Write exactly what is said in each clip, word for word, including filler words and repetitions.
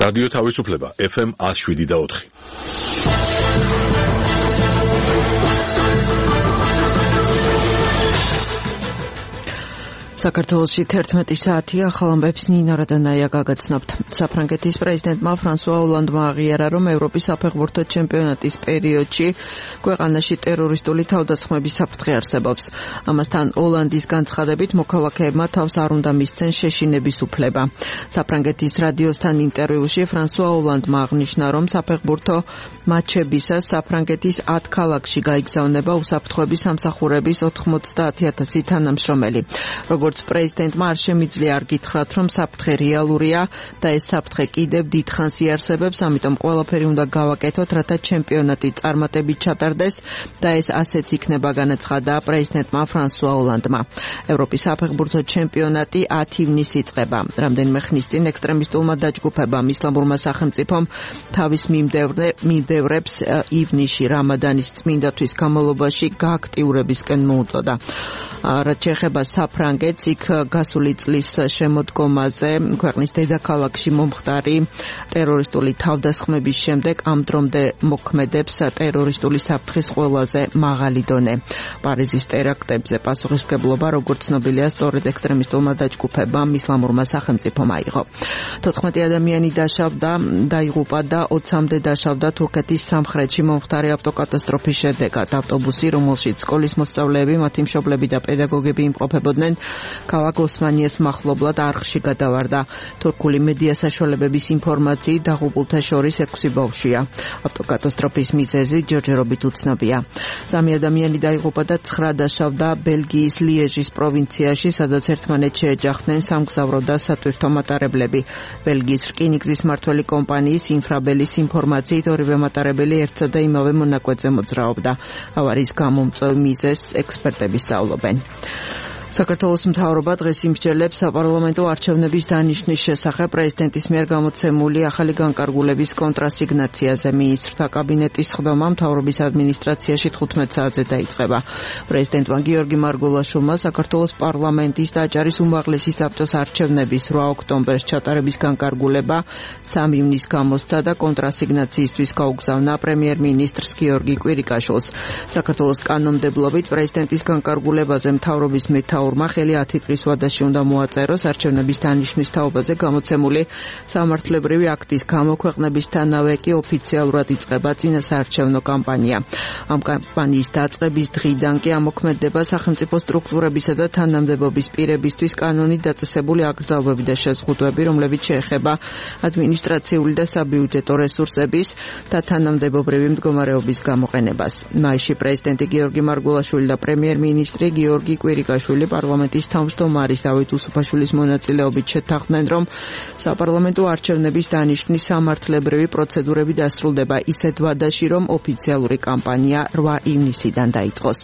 რადიო თავისუფლება ეფ ემ one oh seven და four. საქართველოში თერთმეტი საათია, ახალ ამბებს ნინა რადანაია გაგაცნობთ. საფრანგეთის პრეზიდენტმა ფრანსუა ოლანდმა აღიარა, რომ ევროპის საფეხბურთო ჩემპიონატის პერიოდში ქვეყანაში ტერორისტული თავდასხმების საფრთხე არსებობს. ამასთან ოლანდის განცხადებით მოქალაქეებმა თავს არ უნდა მისცენ შეშინების უფლება. საფრანგეთის რადიოსთან ინტერვიუში ფრანსუა ოლანდმა აღნიშნა, რომ საფეხბურთო მატჩებისას საფრანგეთის ათ ქალაქში გაიგზავნება უსაფრთხოების სამსახურების ოთხმოცდაათი ათასი თანამშრომელი. როგორც პრეზიდენტმა არ შემიძლია არ გითხრათ, რომ საფრთხე რეალურია და ეს საფრთხე კიდევ დიდხანს იარსებებს, ამიტომ ყველაფერი უნდა გავაკეთოთ, რათა ჩემპიონატი წარმატებით ჩატარდეს და ეს ასეც იქნება, განაცხადა პრეზიდენტმა ფრანსუა ოლანდმა. ევროპის საფეხბურთო ჩემპიონატი ათი ივნისს იწყება. რამდენიმე ხნის წინ ექსტრემისტულმა დაჯგუფებამ ისლამურმა სახელმწიფომ თავის მიმდევრებს ივნისში რამადანის წმინდათვის განმავლობაში გააქტიურებისკენ მოუწოდა. რაც შეეხება საფრანგეთს, იქ გასული წლის შემოდგომაზე ქვეყნის დედაქალაქში მომხდარი ტერორისტული თავდასხმების შემდეგ ამ დრომდე მოქმედებს ტერორისტული საფრთხის ყველაზე მაღალი დონე. პარიზის ტერაქტებზე პასუხისმგებლობა, როგორც ცნობილია, სწორედ ექსტრემისტულმა დაჯგუფებამ ისლამურმა სახელმწიფომ აიღო. თოთხმეტი ადამიანი დაშავდა, დაიღუპა და ოცამდე დაშავდა თურქეთის სამხრეთში მომხდარი ავტოკატასტროფის შედეგად. ავტობუსი, რომელშიც სკოლის მოსწავლეები, მათი მშობლები და პედაგოგები იმყოფებოდნენ, ქალაქ ოსმანიეს მახლობლად არხში გადავარდა. თურქული მედია საშუალებების ინფორმაციით დაღუპულთა შორის ექვსი ბავშვია. ავტოკატასტროფის მიზეზი ჯერჯერობით უცნობია. სამი ადამიანი დაიღუპა და ცხრა დაშავდა ბელგიის ლიეჟის პროვინციაში, სადაც ერთმანეთს შეეჯახდნენ სამგზავრო და სატვირთო მატარებლები. ბელგიის რკინიგზის მმართველი კომპანიის ინფრაბელის ინფორმაციით ორივე მატარებელი ერთსა და იმავე მონაკვეთზე მოძრაობდა. ავარიის გამომწვევ მიზეზს ექსპერტები სწავლობენ. საქართველოს მთავრობა დღეს იმსჯელებს საპარლამენტო არჩევნების დანიშვნის შესახებ პრეზიდენტის მიერ გამოცემული ახალი განკარგულების კონტრასიგნაციაზე. მინისტრთა კაბინეტის სხდომა მთავრობის ადმინისტრაციაში თხუთმეტ საათზე დაიწყება. პრეზიდენტმა გიორგი მარგულაშვილმა საქართველოს პარლამენტის და აჭარის უმაღლესი საბჭოს არჩევნების რვა ოქტომბერს ჩატარების განკარგულება სამი ივნისს გამოსცა და კონტრასიგნაციისთვის გაუგზავნა პრემიერ-მინისტრს გიორგი კვირიკაშვილს. საქართველოს კანონმდებლობით პრეზიდენტის განკარგულებაზე მთავრობის მეთაურმა ხელი ათი წლის ვადაში უნდა მოაწეროს არჩევნების დანიშვნის თაობაზე გამოცემული სამართლებრივი აქტის გამოქვეყნებისთანავე კი ოფიციალურად იწყება წინასაარჩევნო კამპანია. ამ კამპანიის დაწყების დღიდან კი ამოქმედდება სახელმწიფო სტრუქტურებისა და თანამდებობის პირებისთვის კანონით დაწესებული აკრძალვები და შეზღუდვები, რომლებიც შეეხება ადმინისტრაციული და საბიუჯეტო რესურსების და თანამდებობრივი მდგომარეობის გამოყენებას. მაისში პრეზიდენტი გიორგი მარგულაშვილი და პრემიერ-მინისტრი გიორგი კვირიკაშვილი პარლამენტის თავმჯდომარის დავით უსუფაშვილის მონაწილეობით შეთანხმდნენ, რომ საპარლამენტო არჩევნების დანიშვნის სამართლებრივი პროცედურები დასრულდება ისეთ ვადაში, რომ ოფიციალური კამპანია რვა ივნისიდან დაიწყოს.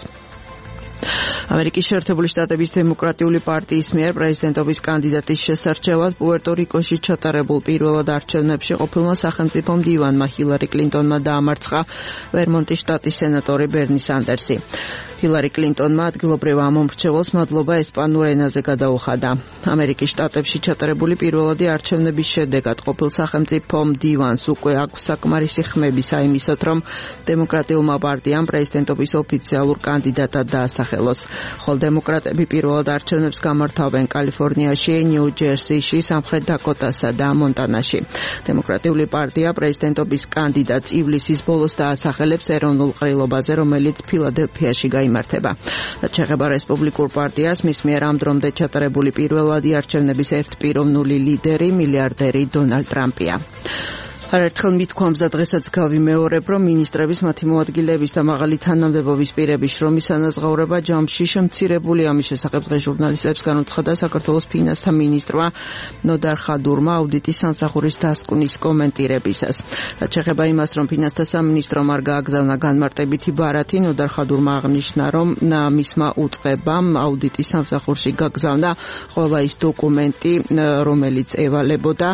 ამერიკის შეერთებული შტატების დემოკრატიული პარტიის მიერ პრეზიდენტობის კანდიდატის შესარჩევად პუერტო-რიკოში ჩატარებულ პირველად არჩევნებში ყოფილმა სახელმწიფო მდივანმა ჰილარი კლინტონმა დაამარცხა ვერმონტის შტატის სენატორი ბერნი სანდერსი. ჰილარი კლინტონმა ადგილობრივ ამომრჩეველს მადლობა ესპანურ ენაზე გადაუხადა. ამერიკის შტატებში ჩატარებული პირველადი არჩევნების შედეგად ყოფილ სახელმწიფო მდივანს უკვე აქვს საკმარისი ხმები საიმისოდ, რომ დემოკრატიულმა პარტიამ პრეზიდენტობის ოფიციალურ კანდიდატად დაასახელოს. ხოლო დემოკრატები პირველად არჩევნებს გამართავენ კალიფორნიაში, ნიუ-ჯერსიში, სამხრეთ დაკოტასა და მონტანაში. დემოკრატიული პარტია პრეზიდენტობის კანდიდატს ივლისის ბოლოს დაასახელებს ეროვნულ ყრილობაზე, რომელიც ფილადელფიაში გაიმართება. რაც შეეხება რესპუბლიკურ პარტიას, მის მიერ ამ დრომდე ჩატარებული პირველადი არჩევნების ერთპიროვნული ლიდერი მილიარდერი დონალდ ტრამპია. არაერთხელ მithქვამს და დღესაც გავიმეორებ, რომ მინისტრების, მათი მოადგილეების და მაღალი თანამდებობის პირების შრომის ანაზღაურება ჯამში შემცირებული. ამის შესახებ დღეს ჟურნალისტებს განუცხადა საქართველოს ფინანსთა მინისტრმა ნოდარ ხადურმა აუდიტის სამსახურის დასკვნის კომენტირებისას. რაც შეეხება იმას, რომ ფინანსთა სამინისტრომ არ გააგზავნა განმარტებითი ბარათი, ნოდარ ხადურმა აღნიშნა, რომ მისმა უწყებამ აუდიტის სამსახურში გაგზავნა ყველა ის დოკუმენტი, რომელიც ევალებოდა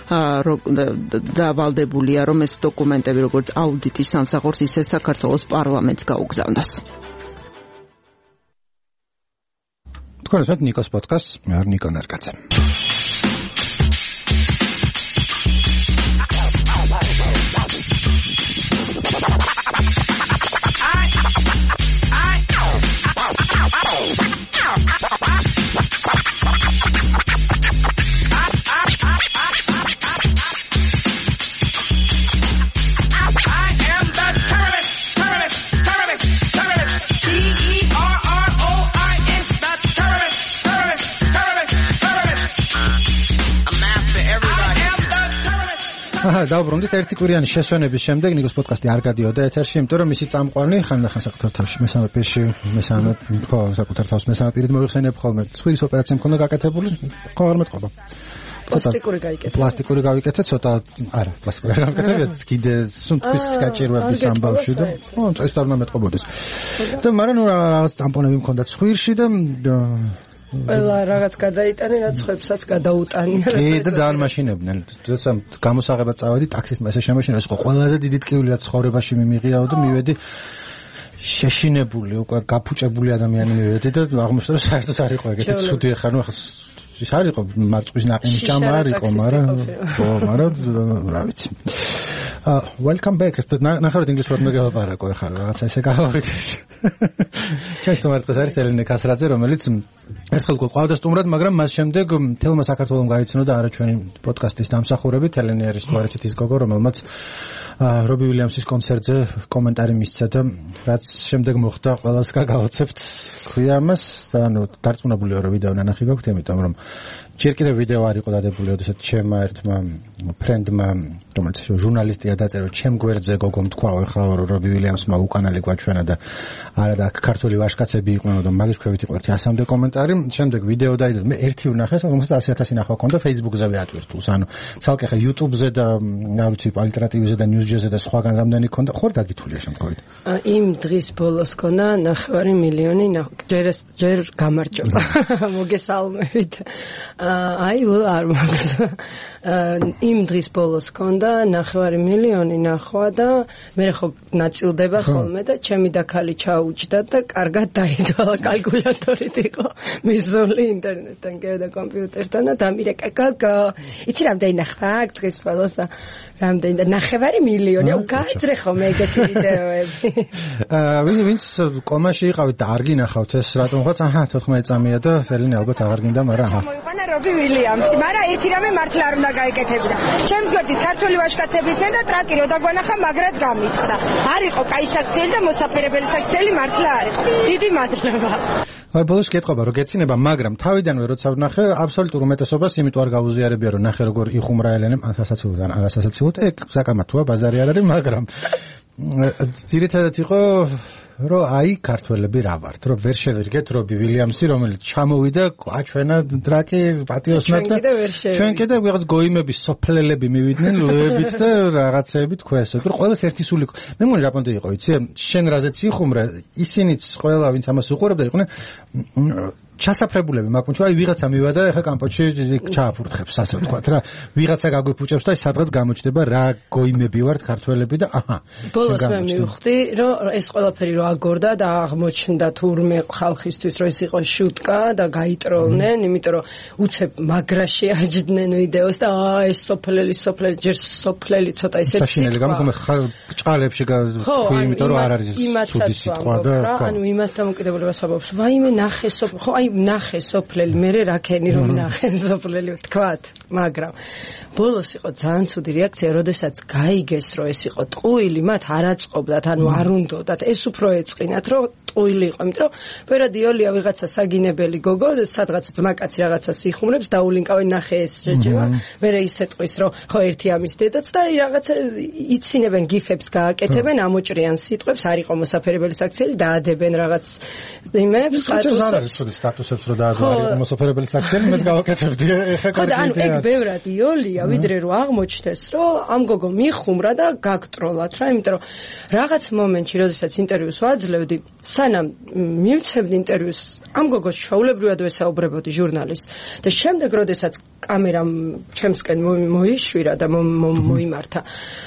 და ვალდებულია, რომ ეს დოკუმენტები როგორც აუდიტის სამსახურს, ისე საქართველოს პარლამენტს გაუგზავნოს. თქვენ ესმით ნიკოს პოდკასტს, მე ვარ ნიკო ნერგაძე. აჰა, დავბრუნდით ერთი კვირიანი შესვენების შემდეგ ნიკოს პოდკასტი არ გადიოდა ეთერში, იმიტომ რომ მისი წამყვანი ხანდახან საკუთარ თავში მესამე პირში, მესამე ხო, საკუთარ თავს მესამე პირით მოიხსენებ ხოლმე. სხვის ოპერაცია მქონდა გაკეთებული, ხო არ მეტყობა. პლასტიკური გაიკეთე. პლასტიკური გავიკეთე, ცოტა, არა, პლასტიკური გავიკეთე, კიდე სუნთქვის გაჭირვების ამბავში და ხო, ეს არ უნდა მეტყობოდეს. და მაგრამ ნუ რაღაც ტამპონები მქონდა ცხვირში და ყველა რაღაც გადაიტანე, რაც ხვებსაც გადაუტანია. კი, და ძალიან მაშინებდნენ. როცა გამოსაღებად წავედი, ტაქსისტმა ესე შემოშინა, ეს ხო ყველაზე დიდი ტკივილი რაც ცხოვრებაში მიმიღიაო და მივედი შეშინებული, უკვე გაფუჭებული ადამიანი მივედი და აღმოჩნდა რომ საერთოდ არ იყო ეგეთი ცუდი ხარ, ნუ ახლა ის არ იყო მარწყვის ნაყინის ჭამა არ იყო, მაგრამ ხო, მაგრამ რა ვიცი. Uh, welcome back. ნახავთ ინგლისურად მეგელაპარაკო ახლა რაღაცა ესე გავაღეთ. ჩაის თომარტყეს არის ელენე კასრაძე, რომელიც ერთხელ გვყავდა სტუმრად, მაგრამ მას შემდეგ თელმა საქართველოს გაიცნო და არა ჩვენი პოდკასტის დამსახურებით. ელენე არის თوارეცით ის გოგო, რომელმაც რობი უილიამსის კონცერტზე კომენტარი მისცა და რაც შემდეგ მოხდა, ყველას გაგავაცებთ ქვია მას და ანუ დარწმუნებული ვარ რომ ვიდეო ნანახი გაქვთ, იმიტომ რომ ჯერ კიდევ ვიდეო არ იყო დადებული, ოდესაც ჩემმა ერთმა ფრენდმა, რომელიც ჟურნალისტია დაწერა, ჩემ გვერდზე გოგომ თქვა, ეხლა რობი უილიამსმა უკანალი გვაჩვენა და არა და ქართული ვაჟკაცები იყვნენ და მაგის ქვევით იყო ერთი ასამდე კომენტარი. შემდეგ ვიდეო დაიდო, მე ერთი ვნახე, რომელსაც ასი ათასი ნახვა ჰქონდა Facebook-ზე ვეატვირთულს, ანუ ცალკე ხა YouTube-ზე და რა ვიცი, ალტერნატივზე და News.js-ზე და სხვაგან რამდენი ჰქონდა, ხო დაგითვლია შემთხვევით. იმ დღის ბოლოს ჰქონდა ნახევარი მილიონი, ჯერ ჯერ გამარჯობა. მოგესალმებით. აი არ მაქვს. იმ დღის ბოლოს ჰქონდა ნახევარი მილიონი ნახვა და მე ხო ნაწილდება ხოლმე და ჩემი და ქალი ჩაუჯდა და კარგად დაიდო კალკულატორით იყო მისული ინტერნეტთან და კომპიუტერთან და დამირეკა გოგო იცი რამდენი ნახვა დღის ბოლოს და რამდენი და ნახევარი მილიონი უკაძრე ხოლმე ეგეთი ვიდეოები. აა ვინც კომაში იყავით და არ გინახავთ ეს რატომღაც აჰა თოთხმეტი წამია და ელენე ალბათ აღარ გინდა, მაგრამ აჰა მოიყვანა რობი უილიამსი, მაგრამ ერთი რამე მართლა არ უნდა გაიკეთებინა. ჩემს გვერდით ქართული ვაჟკაცები იყვნენ და ტრაკი რო დაგვანახა მაგრად გამიწყდა. არ იყო კაი საქციელი და მოსაფერებელი საქციელი მართლა არ იყო. დიდი მადლობა. აი ბოლოს გეტყობა რომ გეცინება, მაგრამ თავიდანვე როცა ვნახე, აბსოლუტურ უმეტესობას იმიტომ არ გაუზიარებია რომ ნახე როგორ იხუმრა ელენემ ასასაცილოდ ან არასასაცილოდ, ეგ საკამათოა, ბაზარი არ არის, მაგრამ ძირითადად იყო რომ აი ქართველები რა ვართ, რომ ვერ შევერგეთ რობი უილიამსი, რომელიც ჩამოვიდა, აჩვენა ტრაკი პატიოსნად და ჩვენ კიდე ვიღაც გოიმების სოფლელები მივიდნენ ლოებით და რაღაცეებით ქვესო. რომ ყველას ერთი სული იყო. მე მგონი რა პონტი იყო, იცი? შენ რაზეც იხუმრე, ისინიც ყველა ვინც ამას უყურებდა იყვნენ ჩასაფრებულები მაგუნჩა, აი ვიღაცა მივადა ეხა კამპოჩში ჩააფურთხებს, ასე ვთქვათ რა. ვიღაცა გაგვიფუჭებს და სადღაც გამოჩნდება რა გოიმები ვართ ქართველები და აჰა. ბოლოს მე მივხვდი, რომ ეს ყველაფერი რო აგორდა და აღმოჩნდა თურმე ხალხისთვის რომ ეს იყო შუტკა და გაიტროლნენ, იმიტომ რომ უცებ მაგრაში აჯდნენ ვიდეოს და აა ეს სოფლელი სოფლელი ჯერ სოფლელი ცოტა ისე საშინელი გამხომე ჭყალებში გაქვი, იმიტომ რომ არ არის ცუდი სიტყვა და ანუ იმას დამოკიდებულებას ვაბობს. ვაიმე ნახე სოფლ, ხო აი ნახე სოფლელი, მე რაკენი რომ ნახე სოფლელი ვთქვათ, მაგრამ ბოლოს იყო ძალიან ცუდი რეაქცია, როდესაც გაიგეს რომ ეს იყო ტყუილი, მათ არ აწყობდათ, ანუ არ უნდათ, ეს უფრო ეწყინათ რომ ტყუილი იყო, იმიტომ რომ პერად იოლია ვიღაცა საგინებელი გოგო, სადღაც ძმაკაცი რაღაცას იხუმრებს, დაულინკავენ ნახე ეს შეჭება, მე ისე ტყვის რომ ხო ერთი ამის დედაც და რაღაცა იცინებენ გიფებს გააკეთებენ, ამოჭრიან სიტყვებს, არ იყო მოსაფერებელი საქციელი, დაადებენ რაღაც იმებს, სტატუსებს რო დააგვარი მოსოფერებელი საქციელი მეც გავაკეთებდი ეხა კარგი ანუ ეგ ბევრად იოლია ვიდრე რომ აღმოჩნდეს რომ ამ გოგო მიხუმრა და გაგტროლათ რა, იმიტომ რომ რაღაც მომენტში როდესაც ინტერვიუს ვაძლევდი, სანამ მივცემდი ინტერვიუს ამ გოგოს ჩვეულებრივად ვესაუბრებოდი ჟურნალისტს და შემდეგ როდესაც კამერამ ჩემსკენ მოიშვირა და მოიმართა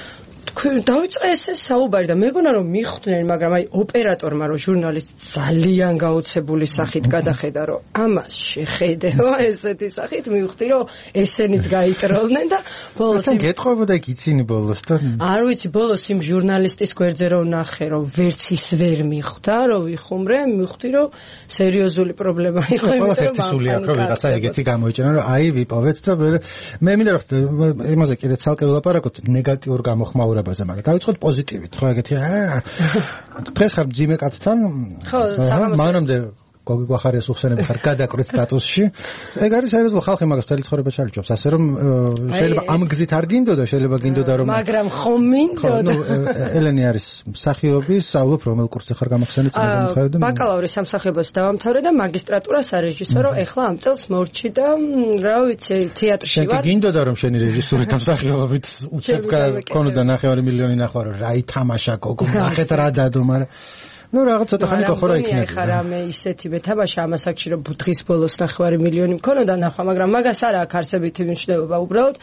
დავიწყე ესე საუბარი და მეგონა რომ მიხვდნენ, მაგრამ აი ოპერატორმა რომ ჟურნალისტი ძალიან გაოცებული სახით გადახედა რომ ამას შეხედეო ესეთი სახით, მივხვდი რომ ესენიც გაიტროლნენ და ბოლოს თან გეტყობა და გიცინი ბოლოს და არ ვიცი, ბოლოს იმ ჟურნალისტის გვერდზე რომ ნახე რომ ვერც ის ვერ მიხვდა რომ ვიხუმრე, მივხვდი რომ სერიოზული პრობლემა იყო, იმას ერთი სული აქვს რომ ვიღაცა ეგეთი გამოიჭენა რომ აი ვიპოვეთ და მე მინდა რომ იმაზე კიდე ცალკე ვლაპარაკოთ ნეგატიურ გამოხმაურებას, მაგრამ დავიწყოთ პოზიტივით, ხო ეგეთი აა დღეს ხარ მძიმე კაცთან, ხო, საღამოს მანამდე გოგი გვახარიას უხსენები ხარ გადაკვრით სტატუსში. ეგ არის სერიოზული ხალხი მაგას მთელი ცხოვრება ჩალიჭობს. ასე რომ შეიძლება ამ გზით არ გინდოდა, შეიძლება გინდოდა რომ მაგრამ ხომ მინდოდა. ელენი არის მსახიობი, სწავლობ რომელ კურსზე ხარ გამახსენე წინაზე მითხარი და ბაკალავრის სამსახიობოს დავამთავრე და მაგისტრატურა სარეჟისორო ეხლა ამ წელს მორჩი და რა ვიცი თეატრში ვარ. შენ გინდოდა რომ შენი რეჟისურით და მსახიობობით უცებ გქონოდა ნახევარი მილიონი ნახვა რა ითამაშა გოგო ნახეთ რა დადო მაგრამ ну რაღაც ცოტა ხანი გახორა იქნება. ხა რამე ისეთი მეთამაშა ამას აქ რომ ბუთხის ბოლოს ნახევარი მილიონი მქონოდა ნახვა, მაგრამ მაგას არ აქვს არსებითი მნიშვნელობა უბრალოდ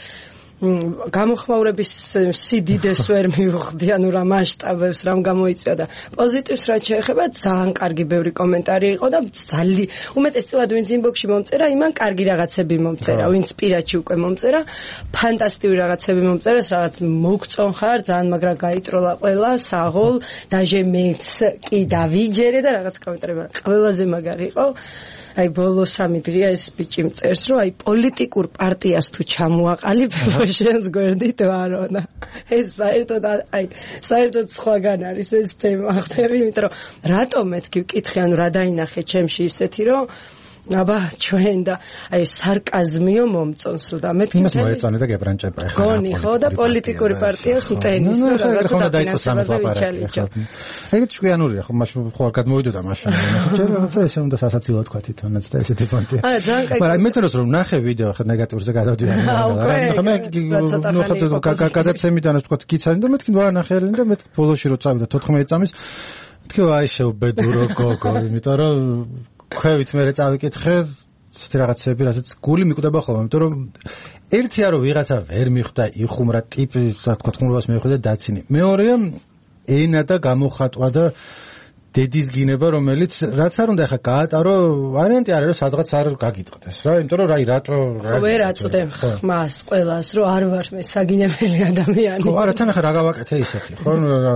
გამოხმაურების სიდიდეს ვერ მივხვდი, ანუ რა მასშტაბებს რამ გამოიწვია და პოზიტივს რაც შეეხება ძალიან კარგი ბევრი კომენტარი იყო და ძალიან უმეტესწილად ვინც ინბოქსში მომწერა, იმან კარგი რაღაცები მომწერა, ვინც პირადში უკვე მომწერა, ფანტასტიკური რაღაცები მომწერა, რაღაც მოგწონ ხარ, ძალიან მაგრა გაიტროლა ყველა, საღოლ, დაჟე მეც კი დავიჯერე და რაღაც კომენტარი, მაგრამ ყველაზე მაგარი იყო აი ბოლო სამი დღეა ეს ბიჭი მწერს რომ აი პოლიტიკურ პარტიას თუ ჩამოაყალიბებო შენს გვერდით ვარო და ეს საერთოდ აი საერთოდ სხვაგან არის ეს თემა ხტები იმიტომ რომ რატომ მეთქი ვკითხე ანუ რა დაინახე ჩემში ისეთი რომ აბა ჩვენ და აი სარკაზმიო მომწონს და მეთქი იმას მოეწონე და გებრანჭება ახლა გონი ხო და პოლიტიკური პარტიას ტენის რაღაცა და დაიწყო სამწლაპარაკი ეგეც ჭკვიანურია ხო მაშინ ხო არ გადმოვიდოდა მაშინ ჯერ რაღაცა ესე უნდა სასაცილო თქვა თვითონაც და ესეთი პონტი არა ძალიან კაი მაგრამ მეტყვით რომ ნახე ვიდეო ხა ნეგატიურზე გადავდივარ ხა მე ნუ ხა გადაცემიდანაც თქვა გიცანი და მეთქი ვარ ნახეელი და მე ბოლოში რო წავიდა თოთხმეტი წამის მეთქი აი შეუბედურო გოგო იმიტომ რომ ქვევით მე წავიკითხე ცეთი რაღაცები რასაც გული მიკვდება ხოლმე იმიტომ რომ ერთია რომ ვიღაცა ვერ მიხვდა იხუმრა ტიპი რა თქვა თქმულობას მიხვდა დაცინი მეორეა ენა და გამოხატვა და დედის გინება რომელიც რაც არ უნდა ახლა გაატარო ვარიანტი არის რომ სადღაც არ გაგიტყდეს რა იმიტომ რომ რაი რატო ვერ აწვდე ხმას ყველას რომ არ ვარ მე საგინებელი ადამიანი ხო არა თან ახლა რა გავაკეთე ისეთი ხო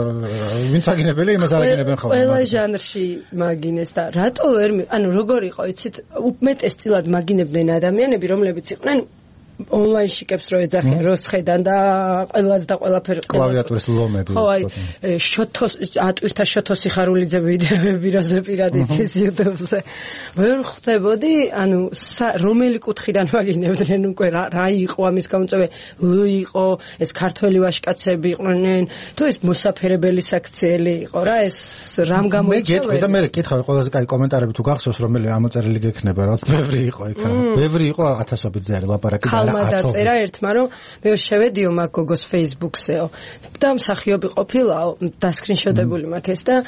ვინ საგინებელი იმას არ აგინებენ ხოლმე ყველა ჟანრში მაგინეს და რატო ვერ ანუ როგორ იყო იცით უმეტესწილად მაგინებდნენ ადამიანები რომლებიც იყვნენ ონლაინში კებს რო ეძახიან როსხედან და ყველას და ყველაფერ კლავიატურის ლომები ხო აი შოთოს ატვირთა შოთო სიხარულიძე ვიდეოები რაზე პირადით ის YouTube-ზე ვერ ხვდებოდი ანუ რომელი კუთხიდან მაგინებდნენ უკვე რა იყო ამის გამოწვევი იყო ეს ქართველი ვაჟკაცები იყვნენ თუ ეს მოსაფერებელი საქციელი იყო რა ეს რამ გამოიწვია მე გეტყვი და მე კითხავ ყველაზე კაი კომენტარები თუ გახსოვს რომელი ამოწერილი გექნება რა ბევრი იყო იქ ბევრი იყო ათასობით ზარი ლაპარაკი ხალმა დაწერა ერთმა რომ მე შევედიო მაგ გოგოს Facebook-ზეო და მსახიობი ყოფილაო დასკრინშოტებული მაქვს ეს და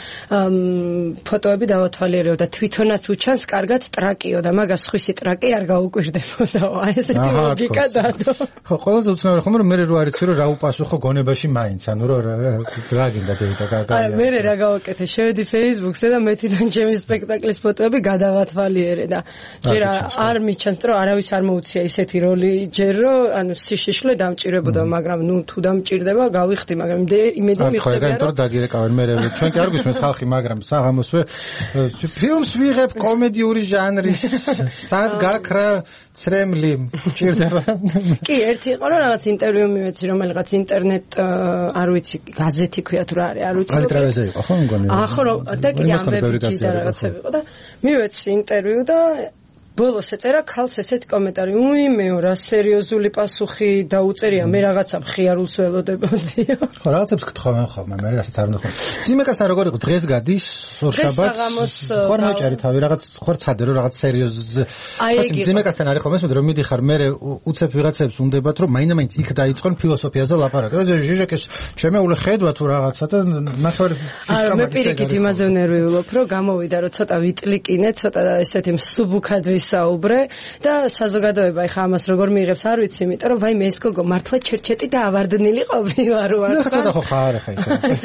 ფოტოები დავათვალიერეო და თვითონაც უჩანს კარგად ტრაკიო და მაგას ხვისი ტრაკი არ გაუკვირდებოდაო აი ესეთი ლოგიკა დადო ხო ყველაზე უცნაური ხომ რომ მე რო არიცი რომ რა უპასუხო გონებაში მაინც ანუ რომ რა გინდა დედა გაგა არა მე რა გავაკეთე შევედი Facebook-ზე და მეთიდან ჩემი სპექტაკლის ფოტოები გადავათვალიერე და ჯერ არ მიჩანს რომ არავის არ მოუცია ისეთი როლი ჯერ რომ ანუ სიშიშვლე დამჭირებოდა მაგრამ ნუ თუ დამჭირდება გავიხდი მაგრამ იმედი მიხვდება რომ ხო ეგ დაგირეკავენ მე ჩვენ კი არ გვისმენს ხალხი მაგრამ საღამოსვე ფილმს ვიღებ კომედიური ჟანრის სად გაქრა ცრემლი ჭირდება კი ერთი იყო რომ რაღაც ინტერვიუ მივეცი რომელიღაც ინტერნეტ არ ვიცი გაზეთი ქვია თუ რა არის არ ვიცი ტრევეზე იყო ხო მგონი ახო რომ და კიდე ამბებიჩი და რაღაცები იყო და მივეცი ინტერვიუ და ბოლოს ეწერა ქალს ესეთ კომენტარი უი მეო რა სერიოზული პასუხი დაუწერია მე რაღაცა მხიარულს ველოდებოდიო ხო რაღაცებს გთხოვენ ხოლმე მე რასაც არ უნდა ძიმეკასთან როგორ იყო დღეს გადის ორშაბათს ხარ მოჭარი თავი რაღაც ხარ ცადე რომ რაღაც სერიოზ ძიმეკასთან არის ხოლმე რომ მიდიხარ მე უცებ ვიღაცებს უნდებათ რომ მაინდა-მაინც იქ დაიწყონ ფილოსოფიას და ლაპარაკი და ჟეჟეკეს ჩემეული ხედვა თუ რაღაცა და ნახევარ ფიშკა მაგის მე პირიქით იმაზე ვნერვიულობ რომ გამოვიდა რომ ცოტა ვიტლიკინე ცოტა ესეთი მსუბუქად საუბრე და საზოგადოება ეხა ამას როგორ მიიღებს არ ვიცი იმიტომ რომ ვაიმე ეს გოგო მართლა ჩერჩეტი და ავარდნილი ყოფილა რო არ ხარ ხო ხო ხარ ხა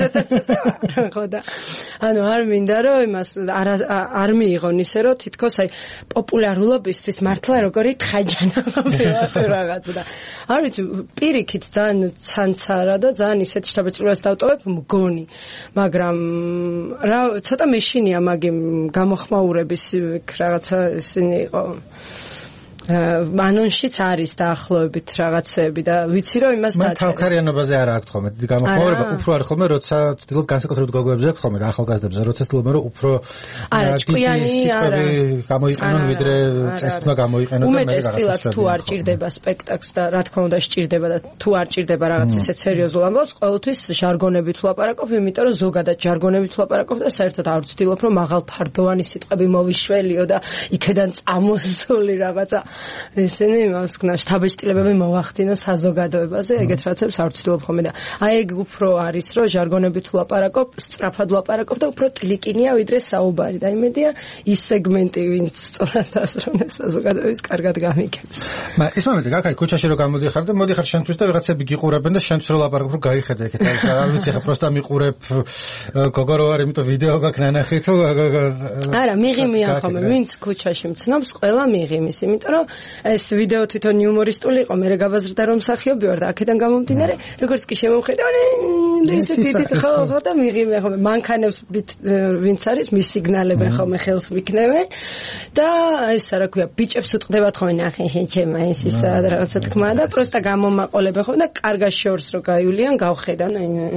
ისე ხო და ანუ არ მინდა რომ იმას არ არ მიიღონ ისე რომ თითქოს აი პოპულარულობისთვის მართლა როგორი თხაჯანა ყოფილა თუ რაღაც და არ ვიცი პირიქით ძალიან ცანცარა და ძალიან ისეთ შთაბეჭდილებას დავტოვებ მგონი მაგრამ რა ცოტა მეშინია მაგი გამოხმაურების რაღაცა ისინი ანონშიც არის დაახლოებით რაღაცები და ვიცი რომ იმას დაწერა. მე თავქარიანობაზე არ აქვს ხოლმე დიდი გამოხმაურება, უფრო არის ხოლმე როცა ცდილობ განსაკუთრებით გოგოებზე აქვს ხოლმე ახალგაზრდებზე, როცა ცდილობ რომ უფრო არა ჭკვიანი არა გამოიყენონ ვიდრე წესთმა გამოიყენონ და მე რაღაცა უმეტესწილად თუ არ ჭირდება სპექტაკლს და რა თქმა უნდა სჭირდება და თუ არ ჭირდება რაღაც ისეთ სერიოზულ ამბავს, ყოველთვის ჟარგონებით ვლაპარაკობ, იმიტომ რომ ზოგადად ჟარგონებით ვლაპარაკობ და საერთოდ არ ვცდილობ რომ მაღალფარდოვანი სიტყვები მოვიშველიო და იქედან წამოსული რაღაცა ისინი იმას ქნა შთაბეჭდილებები მოახდინო საზოგადოებაზე, ეგეთ რაღაცებს არ ვცდილობ ხოლმე და აი ეგ უფრო არის რომ ჟარგონებით ვლაპარაკობ, სწრაფად ვლაპარაკობ და უფრო ტლიკინია ვიდრე საუბარი და იმედია ის სეგმენტი ვინც სწორად ასრულებს საზოგადოების კარგად გამიგებს. მა ის მომენტი გაქაი ქუჩაში რომ გამოდიხარ და მოდიხარ შენთვის და ვიღაცები გიყურებენ და შენთვის რომ ლაპარაკობ რომ გაიხედა ეგეთ არ ვიცი ხა პროსტა მიყურებ გოგო რო არის იმიტომ ვიდეო გაქვს ნანახი თუ არა მიღიმიან ხოლმე ვინც ქუჩაში მცნობს ყველა მიღიმის იმიტომ რომ ეს ვიდეო თვითონ იუმორისტული იყო მე გაბაზრდა რომ მსახიობი ვარ და აქედან გამომდინარე როგორც კი შემოვხედავ ისე დიდი ხო ხო და მიღიმე ხოლმე მანქანებს ვინც არის მის სიგნალებენ ხოლმე ხელს მიქნევენ და ეს რა ქვია ბიჭებს უტყდებათ ხოლმე ნახე ჩემ ეს ის რაღაცა თქმა და პროსტა გამომაყოლებენ ხოლმე და კარგა შორს რო გაივლიან გავხედან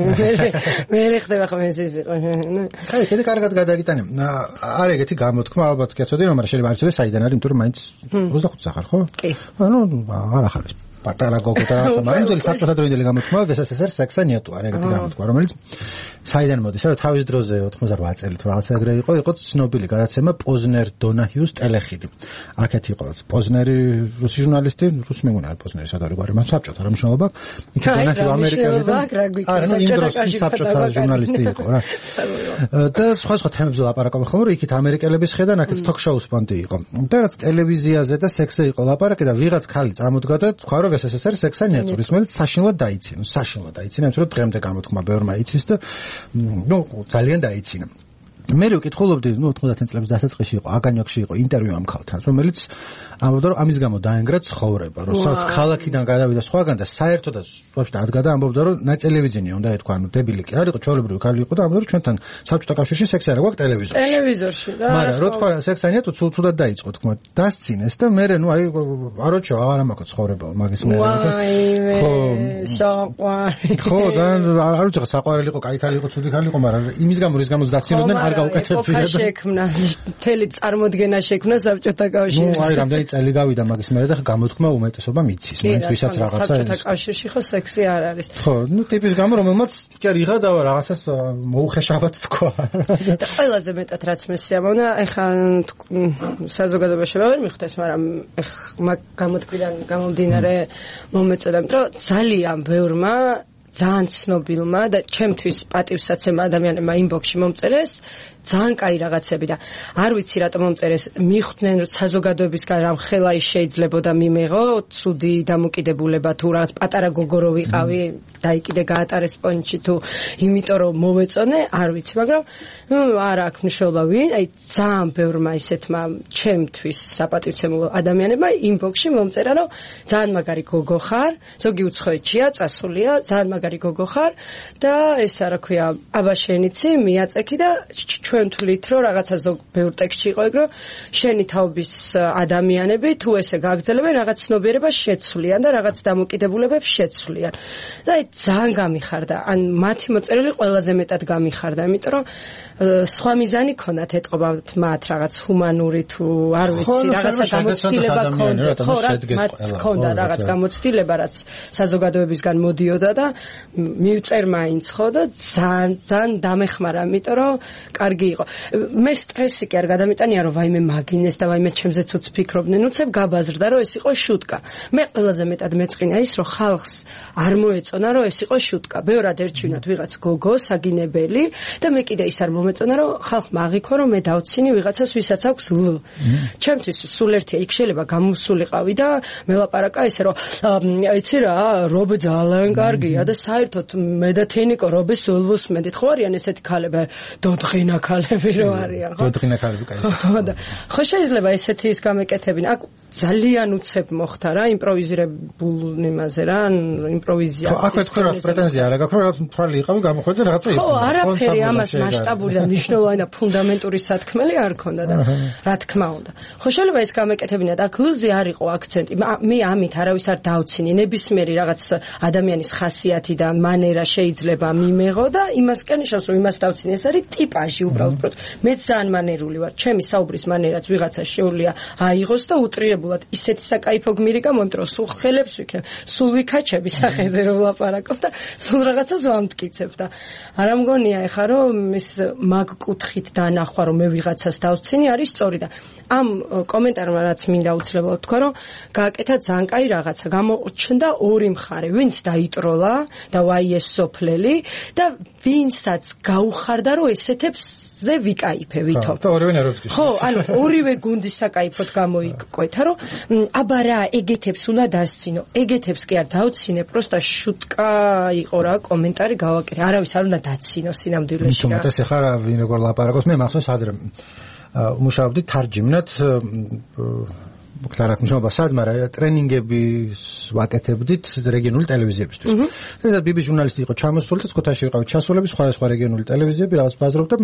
მე მე ხდება ხოლმე ეს ის იყო აი კიდე კარგად გადაგიტანე არ ეგეთი გამოთქმა ალბათ კეცოდი რომ არ შეიძლება არ იცოდეს საიდან არის იმიტომ რომ მაინც ოცდახუთი სახარ ხო? კი. ანუ არ ახარებს. პატარა გოგო და მაგრამ ძველი საბჭოთა დროინდელი გამოთქმა ვესესესერ სექსანიატო არ ეგეთი გამოთქმა რომელიც საიდან მოდის რა თავის დროზე ოთხმოცდაოთხ წელით რაღაცა ეგრე იყო იყო ცნობილი გადაცემა პოზნერ დონაჰიუს ტელეხიდი აქეთ იყო პოზნერი რუსი ჟურნალისტი რუსი მეგონა არ პოზნერი სადარი გვარი მან საბჭოთა რა მნიშვნელობა იქ დონაჰიუ ამერიკელი და არა იმ დროს საბჭოთა ჟურნალისტი იყო რა და სხვა სხვა თემებზე ლაპარაკობენ ხოლმე იქით ამერიკელების ხედან აქეთ თოქ-შოუს პონტი იყო და რაც ტელევიზიაზე და სექსზე იყო ლაპარაკი და ვიღაც ხალი წამოდგა და თქვა რომ ესესერ სექსანიატური, რომელიც საშინლად დაიცინო, საშინლად დაიცინო, იმიტომ რომ დღემდე გამოთქმა ბევრმა იცის და ნუ ძალიან დაიცინა. მე ვკითხულობდი, ნუ ოთხმოცდაათი წლების დასაწყისში იყო, აგანიოქში იყო ინტერვიუ ამ ქალთან, რომელიც ამბობდა რომ ამის გამო დაენგრა ცხოვრება, რომ სადაც ქალაქიდან გადავიდა სხვაგან და საერთოდაც ვაფშე ადგა ამბობდა რომ ნატელევიზიონი უნდა ეთქვა, ანუ დებილი კი არ იყო, ჩვეულებრივი ქალი იყო და ამბობდა რომ ჩვენთან საბჭოთა კავშირში სექსი არ გვაქვს ტელევიზორში. ტელევიზორში და მაგრამ რო თქვა სექსანიატო ცუდად დაიწყო, თქმა, დასცინეს და მე ნუ აი აროჩო აღარ ამაკო ცხოვრება მაგის მე. ხო, საყვარი. ხო, და არ ვიცი რა საყვარელი იყო, кай ქალი იყო, ცუდი ქალი იყო, მაგრამ იმის გამო რის გამო დაცინოდნენ არ გაუკეთებია და შექმნა თელი წარმოდგენა შექმნა საბჭოთა კავშირში. ნუ აი რამდენი წელი გავიდა მაგის მერე და გამოთქმა უმეტესობა მიცის, მაინც ვისაც რაღაცა ის. საბჭოთა კავშირში ხო სექსი არ არის. ხო, ნუ ტიპის გამო რომელმაც კი არ იღადავა რაღაცას მოუხეშავად თქვა. და ყველაზე მეტად რაც მე სიამოვნა, ეხა საზოგადოებაში ვერ მიხვდეს, მაგრამ მაგ გამოთქვიდან გამომდინარე მომეწოდა, რომ ძალიან ბევრმა ძალიან ცნობილმა და ჩემთვის პატივსაცემ ადამიანებმა ინბოქსში მომწერეს ძალიან კაი რაღაცები და არ ვიცი რატომ მომწერეს მიხვდნენ რომ საზოგადოებისგან რამ ხელა ის შეიძლებოდა მიმეღო ცუდი დამოკიდებულება თუ რაღაც პატარა გოგო რო ვიყავი დაიკიდე გაატარეს პონჩი თუ იმიტომ რომ მოვეწონე არ ვიცი მაგრამ ნუ არ აქვს მნიშვნელობა ვინ აი ძალიან ბევრმა ისეთმა ჩემთვის საპატივცემულო ადამიანებმა ინბოქსში მომწერა რომ ძალიან მაგარი გოგო ხარ ზოგი უცხოეთშია წასულია ძალიან მაგარი გოგო ხარ და ესა რა ქვია აბაშენიცი მიაწექი და ჩვენ თვლით რომ რაღაცა ზოგ ბევრ ტექსტში იყო ეგ რომ შენი თაობის ადამიანები თუ ესე გაგრძელებენ რაღაც ცნობიერებას შეცვლიან და რაღაც დამოკიდებულებებს შეცვლიან და აი ძალიან გამიხარდა ან მათი მოწერილი ყველაზე მეტად გამიხარდა იმიტომ რომ სხვა მიზანი ქონათ ეთყობათ მათ რაღაც ჰუმანური თუ არ ვიცი რაღაცა გამოცდილება ქონდათ ხო მათ ქონდა რაღაც გამოცდილება რაც საზოგადოებისგან მოდიოდა და მივწერ მაინც ხო და ძალიან ძალიან დამეხმარა იმიტომ რომ კარგი იყო მე სტრესი კი არ გადამიტანია რომ ვაიმე მაგინეს და ვაიმე ჩემზეც უც ფიქრობდნენ უცებ გაბაზრდა რომ ეს იყო შუტკა მე ყველაზე მეტად მეწყინა ის რომ ხალხს არ მოეწონა რომ ეს იყო შუტკა ბევრად ერჩივნათ ვიღაც გოგო საგინებელი და მე კიდე ის არ მომეწონა რომ ხალხმა აღიქვა რომ მე დავცინი ვიღაცას ვისაც აქვს ლ ჩემთვის სულ ერთია იქ შეიძლება გამოსულიყავი და მელაპარაკა ესე რომ იცი რა რობე ძალიან კარგია და საერთოდ მე და თენიკო რობეს ულვოს მედით ხო არიან ესეთი ქალები დოდღინა ქალები რო არიან ხო დოდღინა ქალები კაი ხო და ხო შეიძლება ესეთი ის გამეკეთებინა აქ ძალიან უცებ მოხდა რა იმპროვიზირებულ იმაზე რა იმპროვიზაცია ხო აქვე ეს თქვა პრეტენზია არა გაქვს, რაღაც მთვალი იყავი, გამოходე რაღაცა იყო. ხო, არაფერი ამას მასშტაბური და მნიშვნელოვანი და ფუნდამენტური სათქმელი არ ქონდა და რა თქმა უნდა. ხო, შეიძლება ეს გამეკეთებინათ, აქ ლზე არ იყო აქცენტი. მე ამით არავის არ დავცინი, ნებისმიერი რაღაც ადამიანის ხასიათი და მანერა შეიძლება მიმეღო და იმასკენ შავს რომ იმას დავცინი, ეს არის ტიპაჟი უბრალოდ. მეც ძალიან მანერული ვარ, ჩემი საუბრის მანერაც ვიღაცა შეუძლია აიღოს და უტრირებულად ისეთი საკაიფო გმირი გამომტრო, სულ ხელებს ვიქნებ, სულ ვიქაჩები სახედე რომ ვლაპარაკობ და სულ რაღაცას ვამტკიცებ და არ ამგონია ეხა რომ ის მაგ კუთხით დანახვა რომ მე ვიღაცას დავცინი არის სწორი და ამ კომენტარმა რაც მინდა უცლებოდ თქვა რომ გააკეთა ძალიან კაი რაღაცა გამოჩნდა ორი მხარე ვინც დაიტროლა და ვაიეს სოფლელი და ვინცაც გაუხარდა რომ ესეთებზე ვიკაიფე ვითომ და ორივე ნერვებს ხო ანუ ორივე გუნდი საკაიფოდ გამოიკვეთა რომ აბა რა ეგეთებს უნდა დასცინო ეგეთებს კი არ დავცინე პროსტა შუტკა იყო რა კომენტარი გავაკეთე არავის არ უნდა დაცინო სინამდვილეში რა თუმცა ეხლა რა ვინ როგორ ლაპარაკობს მე მახსოვს ადრე მუშაობდი თარჯიმნად მოკლედ მშობა სად მაგრამ ტრენინგები ვაკეთებდით რეგიონული ტელევიზიებისთვის. და ბიბი ჟურნალისტი იყო ჩამოსული და სკოთაში ვიყავით ჩასულები სხვა რეგიონული ტელევიზიები რაღაც ბაზრობდა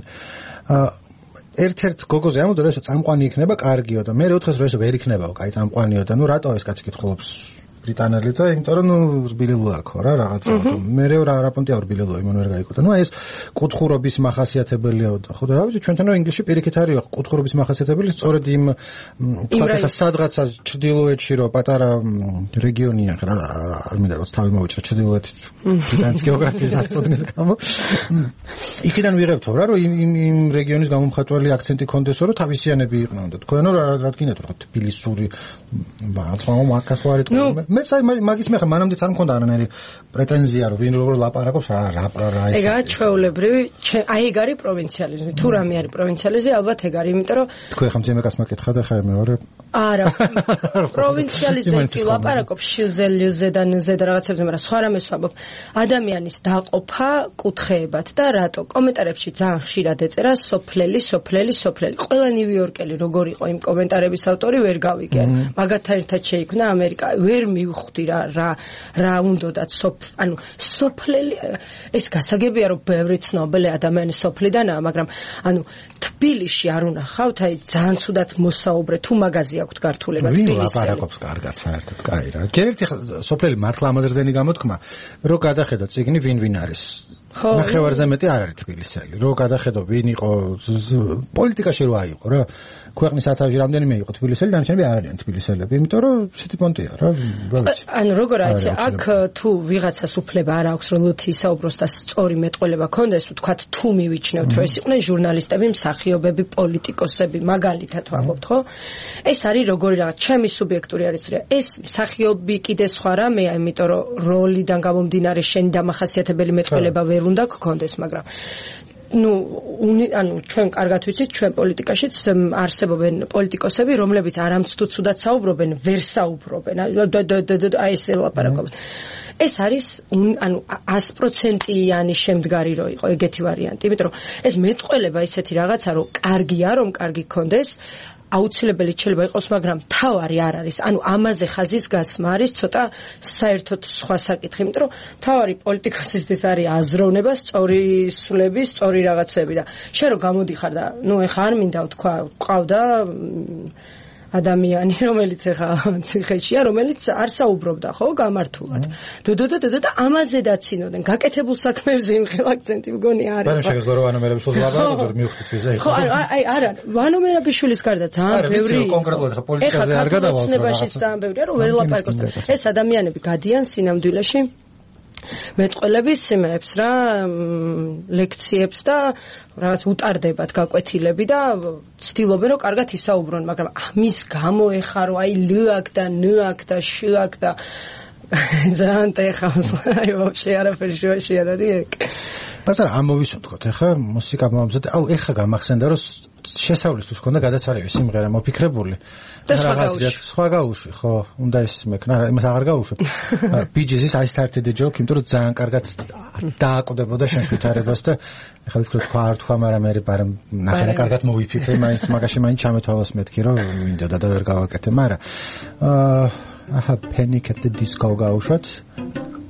ერთ-ერთ გოგოზე ამბობდა რომ ეს წამყვანი იქნება კარგიო და მე უთხრეს რომ ეს ვერ იქნებაო კაი წამყვანიო და ნუ რატო ეს კაცი კითხულობს ბრიტანელი და იმიტომ რომ ნუ რბილილო აქვს რა რაღაცა მე რა რა პონტია რბილილო იმან ვერ გაიგო და ნუ ეს კუთხურობის მახასიათებელია ხო და რა ვიცი ჩვენთან რომ ინგლისში პირიქით არის კუთხურობის მახასიათებელი სწორედ იმ თქვა ხა სადღაცა ჩრდილოეთში რომ პატარა რეგიონია რა არ მინდა რომ თავი მოვიჭრა ჩრდილოეთ ბრიტანეთის გეოგრაფიის არ წოდნის გამო იქიდან ვიღებთო რა რომ იმ იმ რეგიონის გამომხატველი აქცენტი კონდესო რომ თავისიანები იყვნენ და თქვენ რა რა გინდათ რა თბილისური ბაცმა მაგას ვარ იტყვი მე საი მაგის მე ხა მანამდეც არ მქონდა არანაირი პრეტენზია რომ ვინ როგორ ლაპარაკობს რა რა რა ეს ეგა ჩვეულებრივი აი ეგ არის პროვინციალიზმი თუ რამე არის პროვინციალიზმი ალბათ ეგ არის იმიტომ რომ თქვენ ხა მძემეკას მაკითხა და ხა მეორე არა პროვინციალიზმი კი ლაპარაკობს შიზელზე და ნზე და რაღაცებზე მაგრამ სხვა რამეს ვამბობ ადამიანის დაყოფა კუთხეებად და რატო კომენტარებში ძალიან ხშირად ეწერა სოფლელი სოფლელი სოფლელი ყველა ნიუ-იორკელი როგორ იყო იმ კომენტარების ავტორი ვერ გავიგე მაგათთან ერთად შეიქმნა ამერიკა ვერ მივხვდი რა რა რა უნდათ სოფ ანუ სოფლელი ეს გასაგებია რომ ბევრი ცნობილი ადამიანი სოფლიდანაა მაგრამ ანუ თბილისში არ უნახავთ აი ძალიან ცუდად მოსაუბრე თუ მაგაზი აქვთ გართულება თბილისში ვინ ლაპარაკობს კარგად საერთოდ კაი რა ჯერ ერთი სოფლელი მართლა ამაზრდენი გამოთქმა რომ გადახედო ციგნი ვინ ვინ არის ნახევარზე მეტი არ არის თბილისელი რო გადახედო ვინ იყო პოლიტიკაში რო აიყო რა ქვეყნის სათავეში რამდენიმე იყო თბილისელი დანარჩენები არ არიან თბილისელები იმიტომ რომ ისეთი პონტია რა ვიცი ანუ როგორ არის აქ თუ ვიღაცას უფლება არ აქვს რომ ლუთი ისაუბროს და სწორი მეტყველება ქონდეს ვთქვათ თუ მივიჩნევთ რომ ეს იყვნენ ჟურნალისტები მსახიობები პოლიტიკოსები მაგალითად ვამბობთ ხო ეს არის როგორი რაღაც ჩემი სუბიექტური არის რა ეს მსახიობი კიდე სხვა რამეა იმიტომ რომ როლიდან გამომდინარე შენ დამახასიათებელი მეტყველება ვერ უნდა გქონდეს მაგრამ ну ანუ ჩვენ კარგად ვიცით ჩვენ პოლიტიკაშიც არსებობენ პოლიტიკოსები რომლებიც არამც თუ ცუდად საუბრობენ ვერ საუბრობენ აი ეს ლაპარაკობენ ეს არის ანუ ას პროცენტიანი შემდგარი რო იყო ეგეთი ვარიანტი იმიტომ რომ ეს მეტყველება ისეთი რაღაცა რომ კარგია რომ კარგი გქონდეს აუცილებელი შეიძლება იყოს, მაგრამ თავარი არ არის. ანუ ამაზე ხაზის გასმა არის ცოტა საერთოდ სხვა საკითხი, იმიტომ რომ თავარი პოლიტიკოსისთვის არის აზროვნება, სწორი სულები, სწორი რაღაცები და შენ რო გამოდიხარ და ნუ ეხა არ მინდა ვთქვა, ყავდა ადამიანი, რომელიც ეხა ციხეშია, რომელიც არ საუბრობდა, ხო, გამართულად. დოდოდოდო და ამაზე დაცინოდნენ. გაკეთებულ საქმეებზე იმხელა აქცენტი მგონი არის. ბანო შეგეძლო რომ ვანომერაბიშვილს ლაპარაკობ, მივხვდით ვიზა ეხა. ხო, აი, არა, ვანომერაბიშვილის გარდა ძალიან ბევრი. არა, კონკრეტულად ეხა პოლიტიკაზე არ გადავალთ. ეხა ძალიან ბევრია, რომ ვერ ლაპარაკობს. ეს ადამიანები გადიან სინამდვილეში მეტყველების სიმეებს რა ლექციებს და რაღაც უტარდებათ გაკვეთილები და ცდილობენ რომ კარგად ისაუბრონ მაგრამ ამის გამო ეხა რომ აი ლაკ და ნაკ და შაკ და ძალიან ტეხავს აი ვაფშე არაფერი შუაში არ არის ეგ ბატონო ამოვისუნთქოთ ეხა მუსიკა მომზადე აუ ეხა გამახსენდა რომ შესავლისთვის ქონდა გადაცარევი სიმღერა მოფიქრებული და სხვა გაუშვი ხო უნდა ის მეკნა იმას აღარ გაუშვებ ბიჯის I started the joke იმიტომ რომ ძალიან კარგად დააკვდებოდა შენს ვითარებას და ეხლა ვთქვი თქვა არ თქვა მაგრამ მე პარემ ნახე რა კარგად მოვიფიქრე მაინც მაგაში მაინც ჩამეთვალოს მეთქი რომ მინდოდა და ვერ გავაკეთე მაგრამ აჰა Panic at the Disco გავუშვათ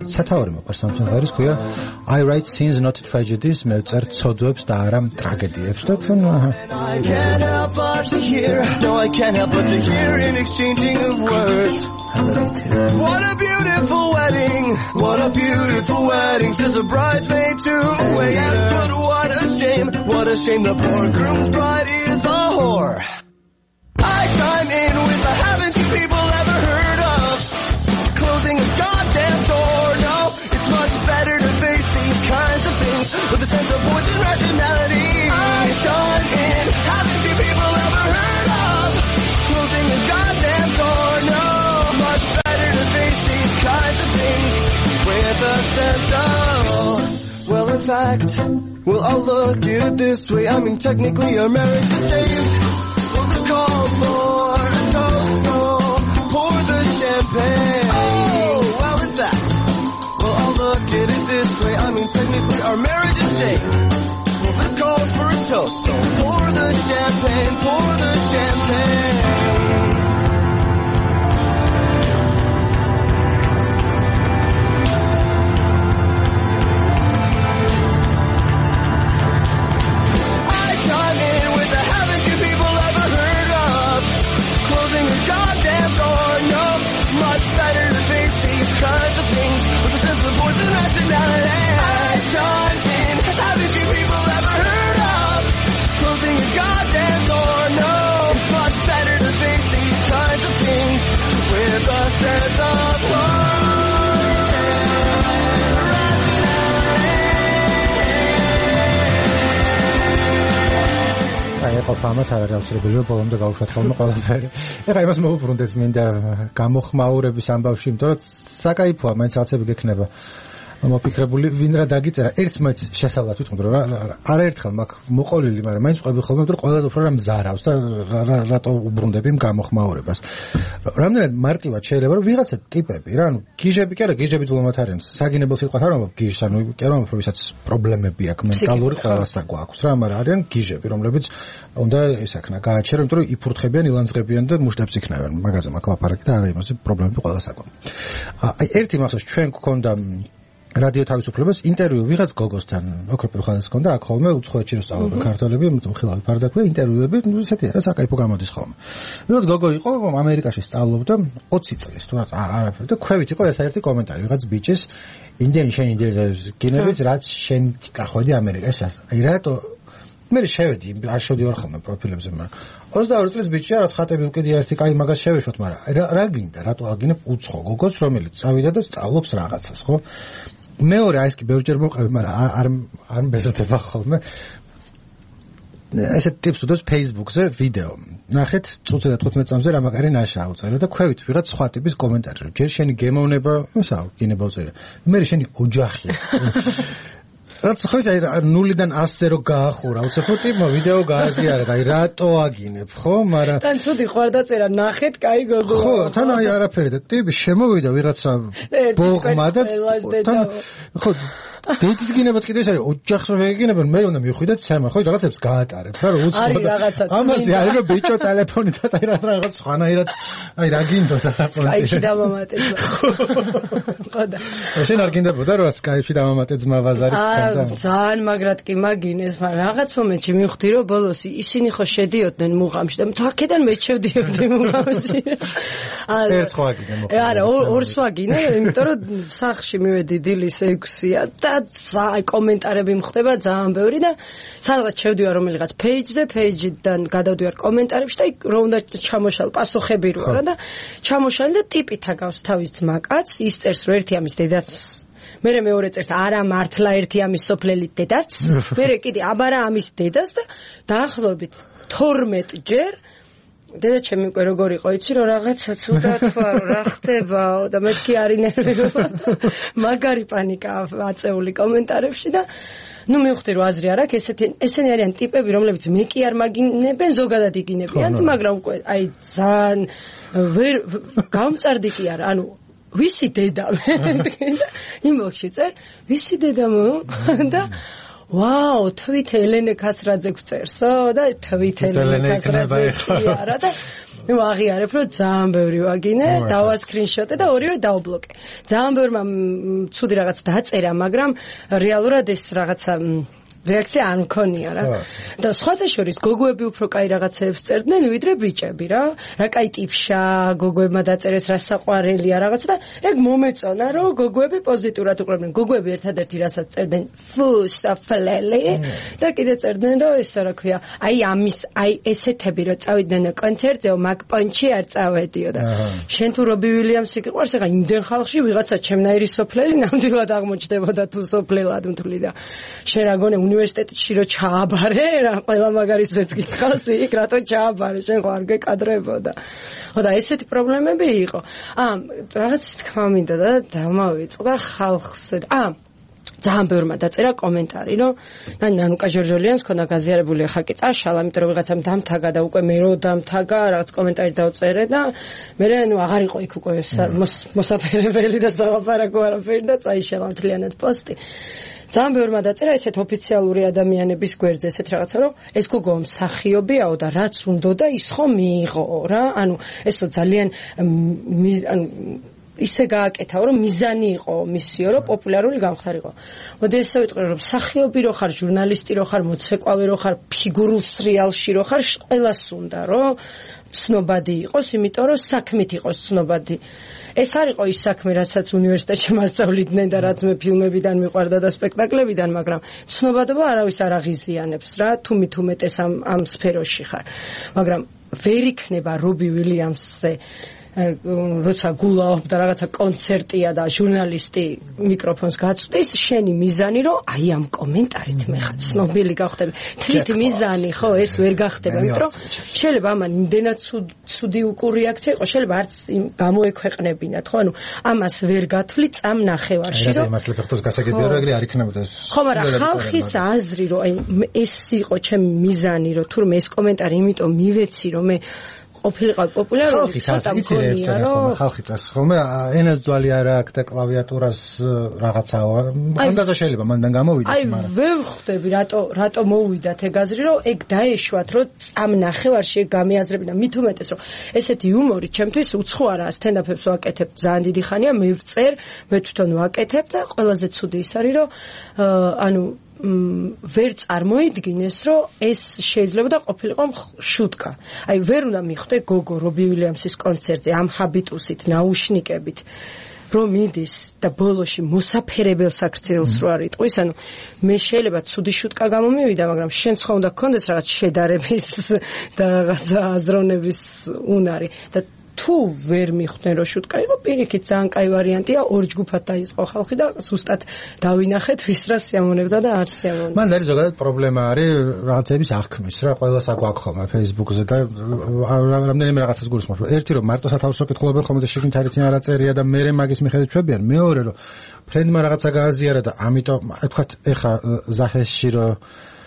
სათაური მოყარს ამ სიმღერის, ქვია I write scenes not tragedies, მე ვწერ ცოდვებს და არა ტრაგედიებს და თან I can't help but to hear, no I can't help but to hear in exchanging of words. I love you too. What a beautiful wedding, what a beautiful wedding, says a bridesmaid to a waiter. But what a shame, what a shame, the poor groom's bride is a whore. I chime in with the haven't you people ever heard of closing a goddamn door? No, it's much better to face these kinds of things with a sense of voice and rationality. I chime in, haven't you people ever heard of closing a goddamn door? No, much better to face these kinds of things with a sense of, well in fact, well I'll look at it this way, I mean technically our marriage is saved. Well this calls for a toast, no, pour the champagne. Oh, well in fact, well I'll look at it this way, I mean technically our marriage is saved. Well this calls for a toast, so pour the champagne, pour the champagne. ყოფამაც არ არის ავსტრიელი ბოლომდე გავუშვათ ხოლმე ყველაფერი. ეხლა იმას მოვუბრუნდეთ მინდა გამოხმაურების ამბავში, იმიტომ რომ საკაიფოა, მაინც რაღაცები გექნება. მოფიქრებული ვინ რა დაგიწერა, ერთს მაინც შესავლად ვიტყოდ რომ არაერთხელ მაქვს მოყოლილი, მაგრამ მაინც ყვები ხოლმე, რომ ყველაზე უფრო რა მზარავს და რატო უბრუნდები იმ გამოხმაურებას. რამდენად მარტივად შეიძლება რომ ვიღაცა ტიპები, რა, ანუ გიჟები კი არა, გიჟები ძლომად არიან. საგინებელ სიტყვას არ ვამბობ გიჟს, ანუ კი არა, რომ ვისაც პრობლემები აქვს, მენტალური ყველასა გვაქვს რა, მაგრამ არიან გიჟები, რომლებიც უნდა ისაქნა გააჩერონ, იმიტომ რომ იფურთხებიან, ილანძღებიან და მუშტებს იქნევენ. მაგაზე მაქვს ლაპარაკი და არა იმაზე პრობლემები ყველასა გვაქვს. აი ერთი მახსოვს ჩვენ გქონდა რადიო თავისუფლებას ინტერვიუ ვიღაც გოგოსთან, ოქროპილ ხანას ჰქონდა, აქ ხოლმე უცხოეთში რომ სწავლობდა ქართველები, ხილავი ფარდაქვია ინტერვიუები, ნუ ესეთი რა საკაიფო გამოდის ხოლმე. ვიღაც გოგო იყო, ამერიკაში სწავლობდა ოცი წლის, თუ რა არაფერი და ქვევით იყო ერთ-ერთი კომენტარი, ვიღაც ბიჭის იმდენი შენ იმდენი გინებით, რაც შენ გახვედი ამერიკაში. აი რატო მე შევედი, არ შევდივარ ხოლმე პროფილებზე, მაგრამ ოცდაორი წლის ბიჭია, რაც ხატები უკიდია ერთი კაი მაგას შევეშოთ, მაგრამ რა გინდა, რატო აგინებ უცხო გოგოს, რომელიც წავიდა და სწავლობს რაღაცას, ხო? მეორე აი ეს კი ბევრჯერ მოყევი, მაგრამ არ არ მეზრდება ხოლმე. ესეთ ტიპს უდევს Facebook-ზე ვიდეო. ნახეთ წუთი და თხუთმეტ წამზე რა მაგარი ნაშა აუწერა და ქვევით ვიღაც სხვა ტიპის კომენტარი, რომ ჯერ შენი გემოვნება, ისა, გინება უწერა. მე შენი ოჯახი. რაც ხო ის აი ნულიდან ასზე რო გაახურა, უცებ ტიპმა ვიდეო გააზიარა, აი რატო აგინებ, ხო? მაგრამ თან ცუდი ხوارდაწერა, ნახეთ, კაი გოგო. ხო, თან აი არაფერი და ტიპი შემოვიდა ვიღაცა ბოღმა და თან ხო დედის გინებაც კიდე ეს არის ოჯახს რო ეგინებენ, მე უნდა მივხვიდეთ სამა, ხო რაღაცებს გაატარებ, რა რო უცხო და ამაზე არის რომ ბიჭო ტელეფონით აი რაღაც სხვანაირად აი რა გინდოდა რაღაცა. სკაიპში დამამატებდა. ხო და შენ არ გინდებოდა რომ სკაიპში დამამატე ძმა ბაზარი ხარ? ძალიან მაგრად კი მაგინეს, მაგრამ რაღაც მომენტში მივხვდი რომ ბოლოს ისინი ხო შედიოდნენ მუღამში და აქედან მე შევდიოდი მუღამში. ერთ სხვა გინე მოხდა. არა, ორს ვაგინე, იმიტომ რომ სახლში მივედი დილის ექვსია და კომენტარები მხდება ძალიან ბევრი და სადღაც შევდივარ რომელიღაც page-ზე, page-დან გადავდივარ კომენტარებში და იქ რო უნდა ჩამოშალ პასუხები რო არა და ჩამოშალ და ტიპი თაგავს თავის ძმაკაც, ის წერს რომ ერთი ამის დედაც მერე მეორე წერს არა მართლა ერთი ამის სოფლელი დედაც, მერე კიდე აბარა ამის დედას და დაახლოებით თორმეტ ჯერ დედა ჩემი უკვე როგორ იყო, იცი რომ რაღაცა ცუდად ვარო, რა ხდებაო და მეთქი არ ინერვირება. მაგარი პანიკა აწეული კომენტარებში და ნუ მივხვდი რომ აზრი არ აქვს, ესეთი ესენი არიან ტიპები, რომლებიც მე კი არ მაგინებენ, ზოგადად იგინებიან, მაგრამ უკვე აი ძალიან ვერ გამწარდი კი არა, ანუ ვისი დედა მე და იმოქში წერ, ვისი დედა მო და ვაუ, თვით ელენე ქასრაძე გვწერსო და თვით ელენე ქასრაძე არა და ნუ აღიარებ რომ ძალიან ბევრი ვაგინე, დავასკრინშოტე და ორივე დავბლოკე. ძალიან ბევრმა ცუდი რაღაც დაწერა, მაგრამ რეალურად ეს რაღაცა რეაქცია არ მქონია რა. და სხვათა შორის გოგოები უფრო კაი რაღაცებს წერდნენ, ვიდრე ბიჭები რა. რა კაი ტიპშა გოგოებმა დაწერეს, რა საყვარელია რაღაცა და ეგ მომეწონა რომ გოგოები პოზიტიურად უყურებდნენ. გოგოები ერთადერთი რასაც წერდნენ, ფუ საფლელი და კიდე წერდნენ რომ ესა რა ქვია, აი ამის, აი ესეთები რომ წავიდნენ კონცერტზე, მაგ პონჩი არ წავედიო და შენ თუ რობი ვილიამსი გიყვარს, ეხა იმდენ ხალხში ვიღაცა ჩემნაირი სოფლელი ნამდვილად აღმოჩნდებოდა თუ სოფლელად მთვლი და შენ რა გონე უნივერსიტეტში რო ჩააბარე რა ყველა მაგარის ვეც გითხავს იქ რატო ჩააბარე შენ ხო არ გეკადრებოდა ხო და ესეთი პრობლემები იყო აა რაღაც თქმა მინდა და დამავიწყდა და ხალხზე აა ძალიან ბევრმა დაწერა კომენტარი რომ ნანუკა ჟორჟოლიანს ქონდა გაზიარებული ხა კი წაშალა იმიტომ რომ ვიღაცამ დამთაგა და უკვე მე რო დამთაგა რაღაც კომენტარი დავწერე და მე ნუ აღარ იყო იქ უკვე მოსაფერებელი და სალაპარაკო არაფერი და წაიშალა მთლიანად პოსტი ძალიან ბევრმა დაწერა ესეთ ოფიციალური ადამიანების გვერდზე ესეთ რაღაცა რომ ეს გოგო მსახიობიაო და რაც უნდოდა ის ხო მიიღო რა ანუ ესო ძალიან ანუ ისე გააკეთავ რომ მიზანი იყო მისიო რომ პოპულარული გამხდარიყო. მოდი ესე ვიტყვი რომ მსახიობი რო ხარ, ჟურნალისტი რო ხარ, მოცეკვავე რო ხარ, ფიგურულ სრიალში რო ხარ, ყველას უნდა რომ ცნობადი იყოს, იმიტომ რომ საქმით იყოს ცნობადი. ეს არ იყო ის საქმე, რასაც უნივერსიტეტში მასწავლიდნენ და რაც მე ფილმებიდან მიყვარდა და სპექტაკლებიდან, მაგრამ ცნობადობა არავის არ აღიზიანებს რა, თუ მით უმეტეს ამ ამ სფეროში ხარ. მაგრამ ვერ იქნება რობი ვილიამსზე როცა გულაობ და რაღაცა კონცერტია და ჟურნალისტი მიკროფონს გაწვდის შენი მიზანი რომ აი ამ კომენტარით მე ხა ცნობილი გავხდები თვით მიზანი ხო ეს ვერ გახდება იმიტომ რომ შეიძლება ამან იმდენად ცუდი უკუ რეაქცია იყო შეიძლება არც გამოექვეყნებინათ ხო ანუ ამას ვერ გათვლი წამ ნახევარში რომ მართლა ფეხბურთს გასაგებია რომ ეგრე არ იქნებოდა ხო მაგრამ ხალხის აზრი რომ აი ეს იყო ჩემი მიზანი რომ თურმე ეს კომენტარი იმიტომ მივეცი რომ მე ოფილიყავ პოპულარული ცოტა მქონია რომ ხალხი წას ხოლმე ენას ძვალი არა აქ და კლავიატურას რაღაცაო ანდაზა შეიძლება მანდან გამოვიდეს მაგრამ აი ვერ ხვდები რატო რატო მოვიდათ ეგ აზრი რომ ეგ დაეშვათ რომ წამ ნახევარში ეგ გამეაზრებინა მით უმეტეს რომ ესეთი იუმორი ჩემთვის უცხო არაა სტენდაპებს ვაკეთებ ძალიან დიდი ხანია მე ვწერ მე თვითონ ვაკეთებ და ყველაზე ცუდი ის არის რომ ანუ ვერ წარმოიდგინეს რომ ეს შეიძლება და ყოფილიყო შუტკა. აი ვერ უნდა მიხვდე გოგო რობი ვილიამსის კონცერტზე ამ ჰაბიტუსით, ნაუშნიკებით რომ მიდის და ბოლოში მოსაფერებელ საქციელს რო არ იტყვის, ანუ მე შეიძლება ცუდი შუტკა გამომივიდა, მაგრამ შენც ხო უნდა გქონდეს რაღაც შედარების და რაღაც აზროვნების უნარი და თუ ვერ მიხვდნენ რომ შუტკა იყო პირიქით ძალიან კაი ვარიანტია ორ ჯგუფად დაიწყო ხალხი და ზუსტად დავინახეთ ვის რა სიამოვნებდა და არ სიამოვნებდა. მან არის ზოგადად პრობლემა არის რაღაცების აღქმის რა ყველას აგვაქვს ხოლმე Facebook-ზე და რამდენიმე რაღაცას გულისხმობ რომ ერთი რომ მარტო სათავსო კითხულობენ ხოლმე და შეგინთ არის წინ არა წერია და მე მაგის მიხედვით ჩვებიან მეორე რომ ფრენდმა რაღაცა გააზიარა და ამიტომ თქვათ ეხა ზაჰესში რომ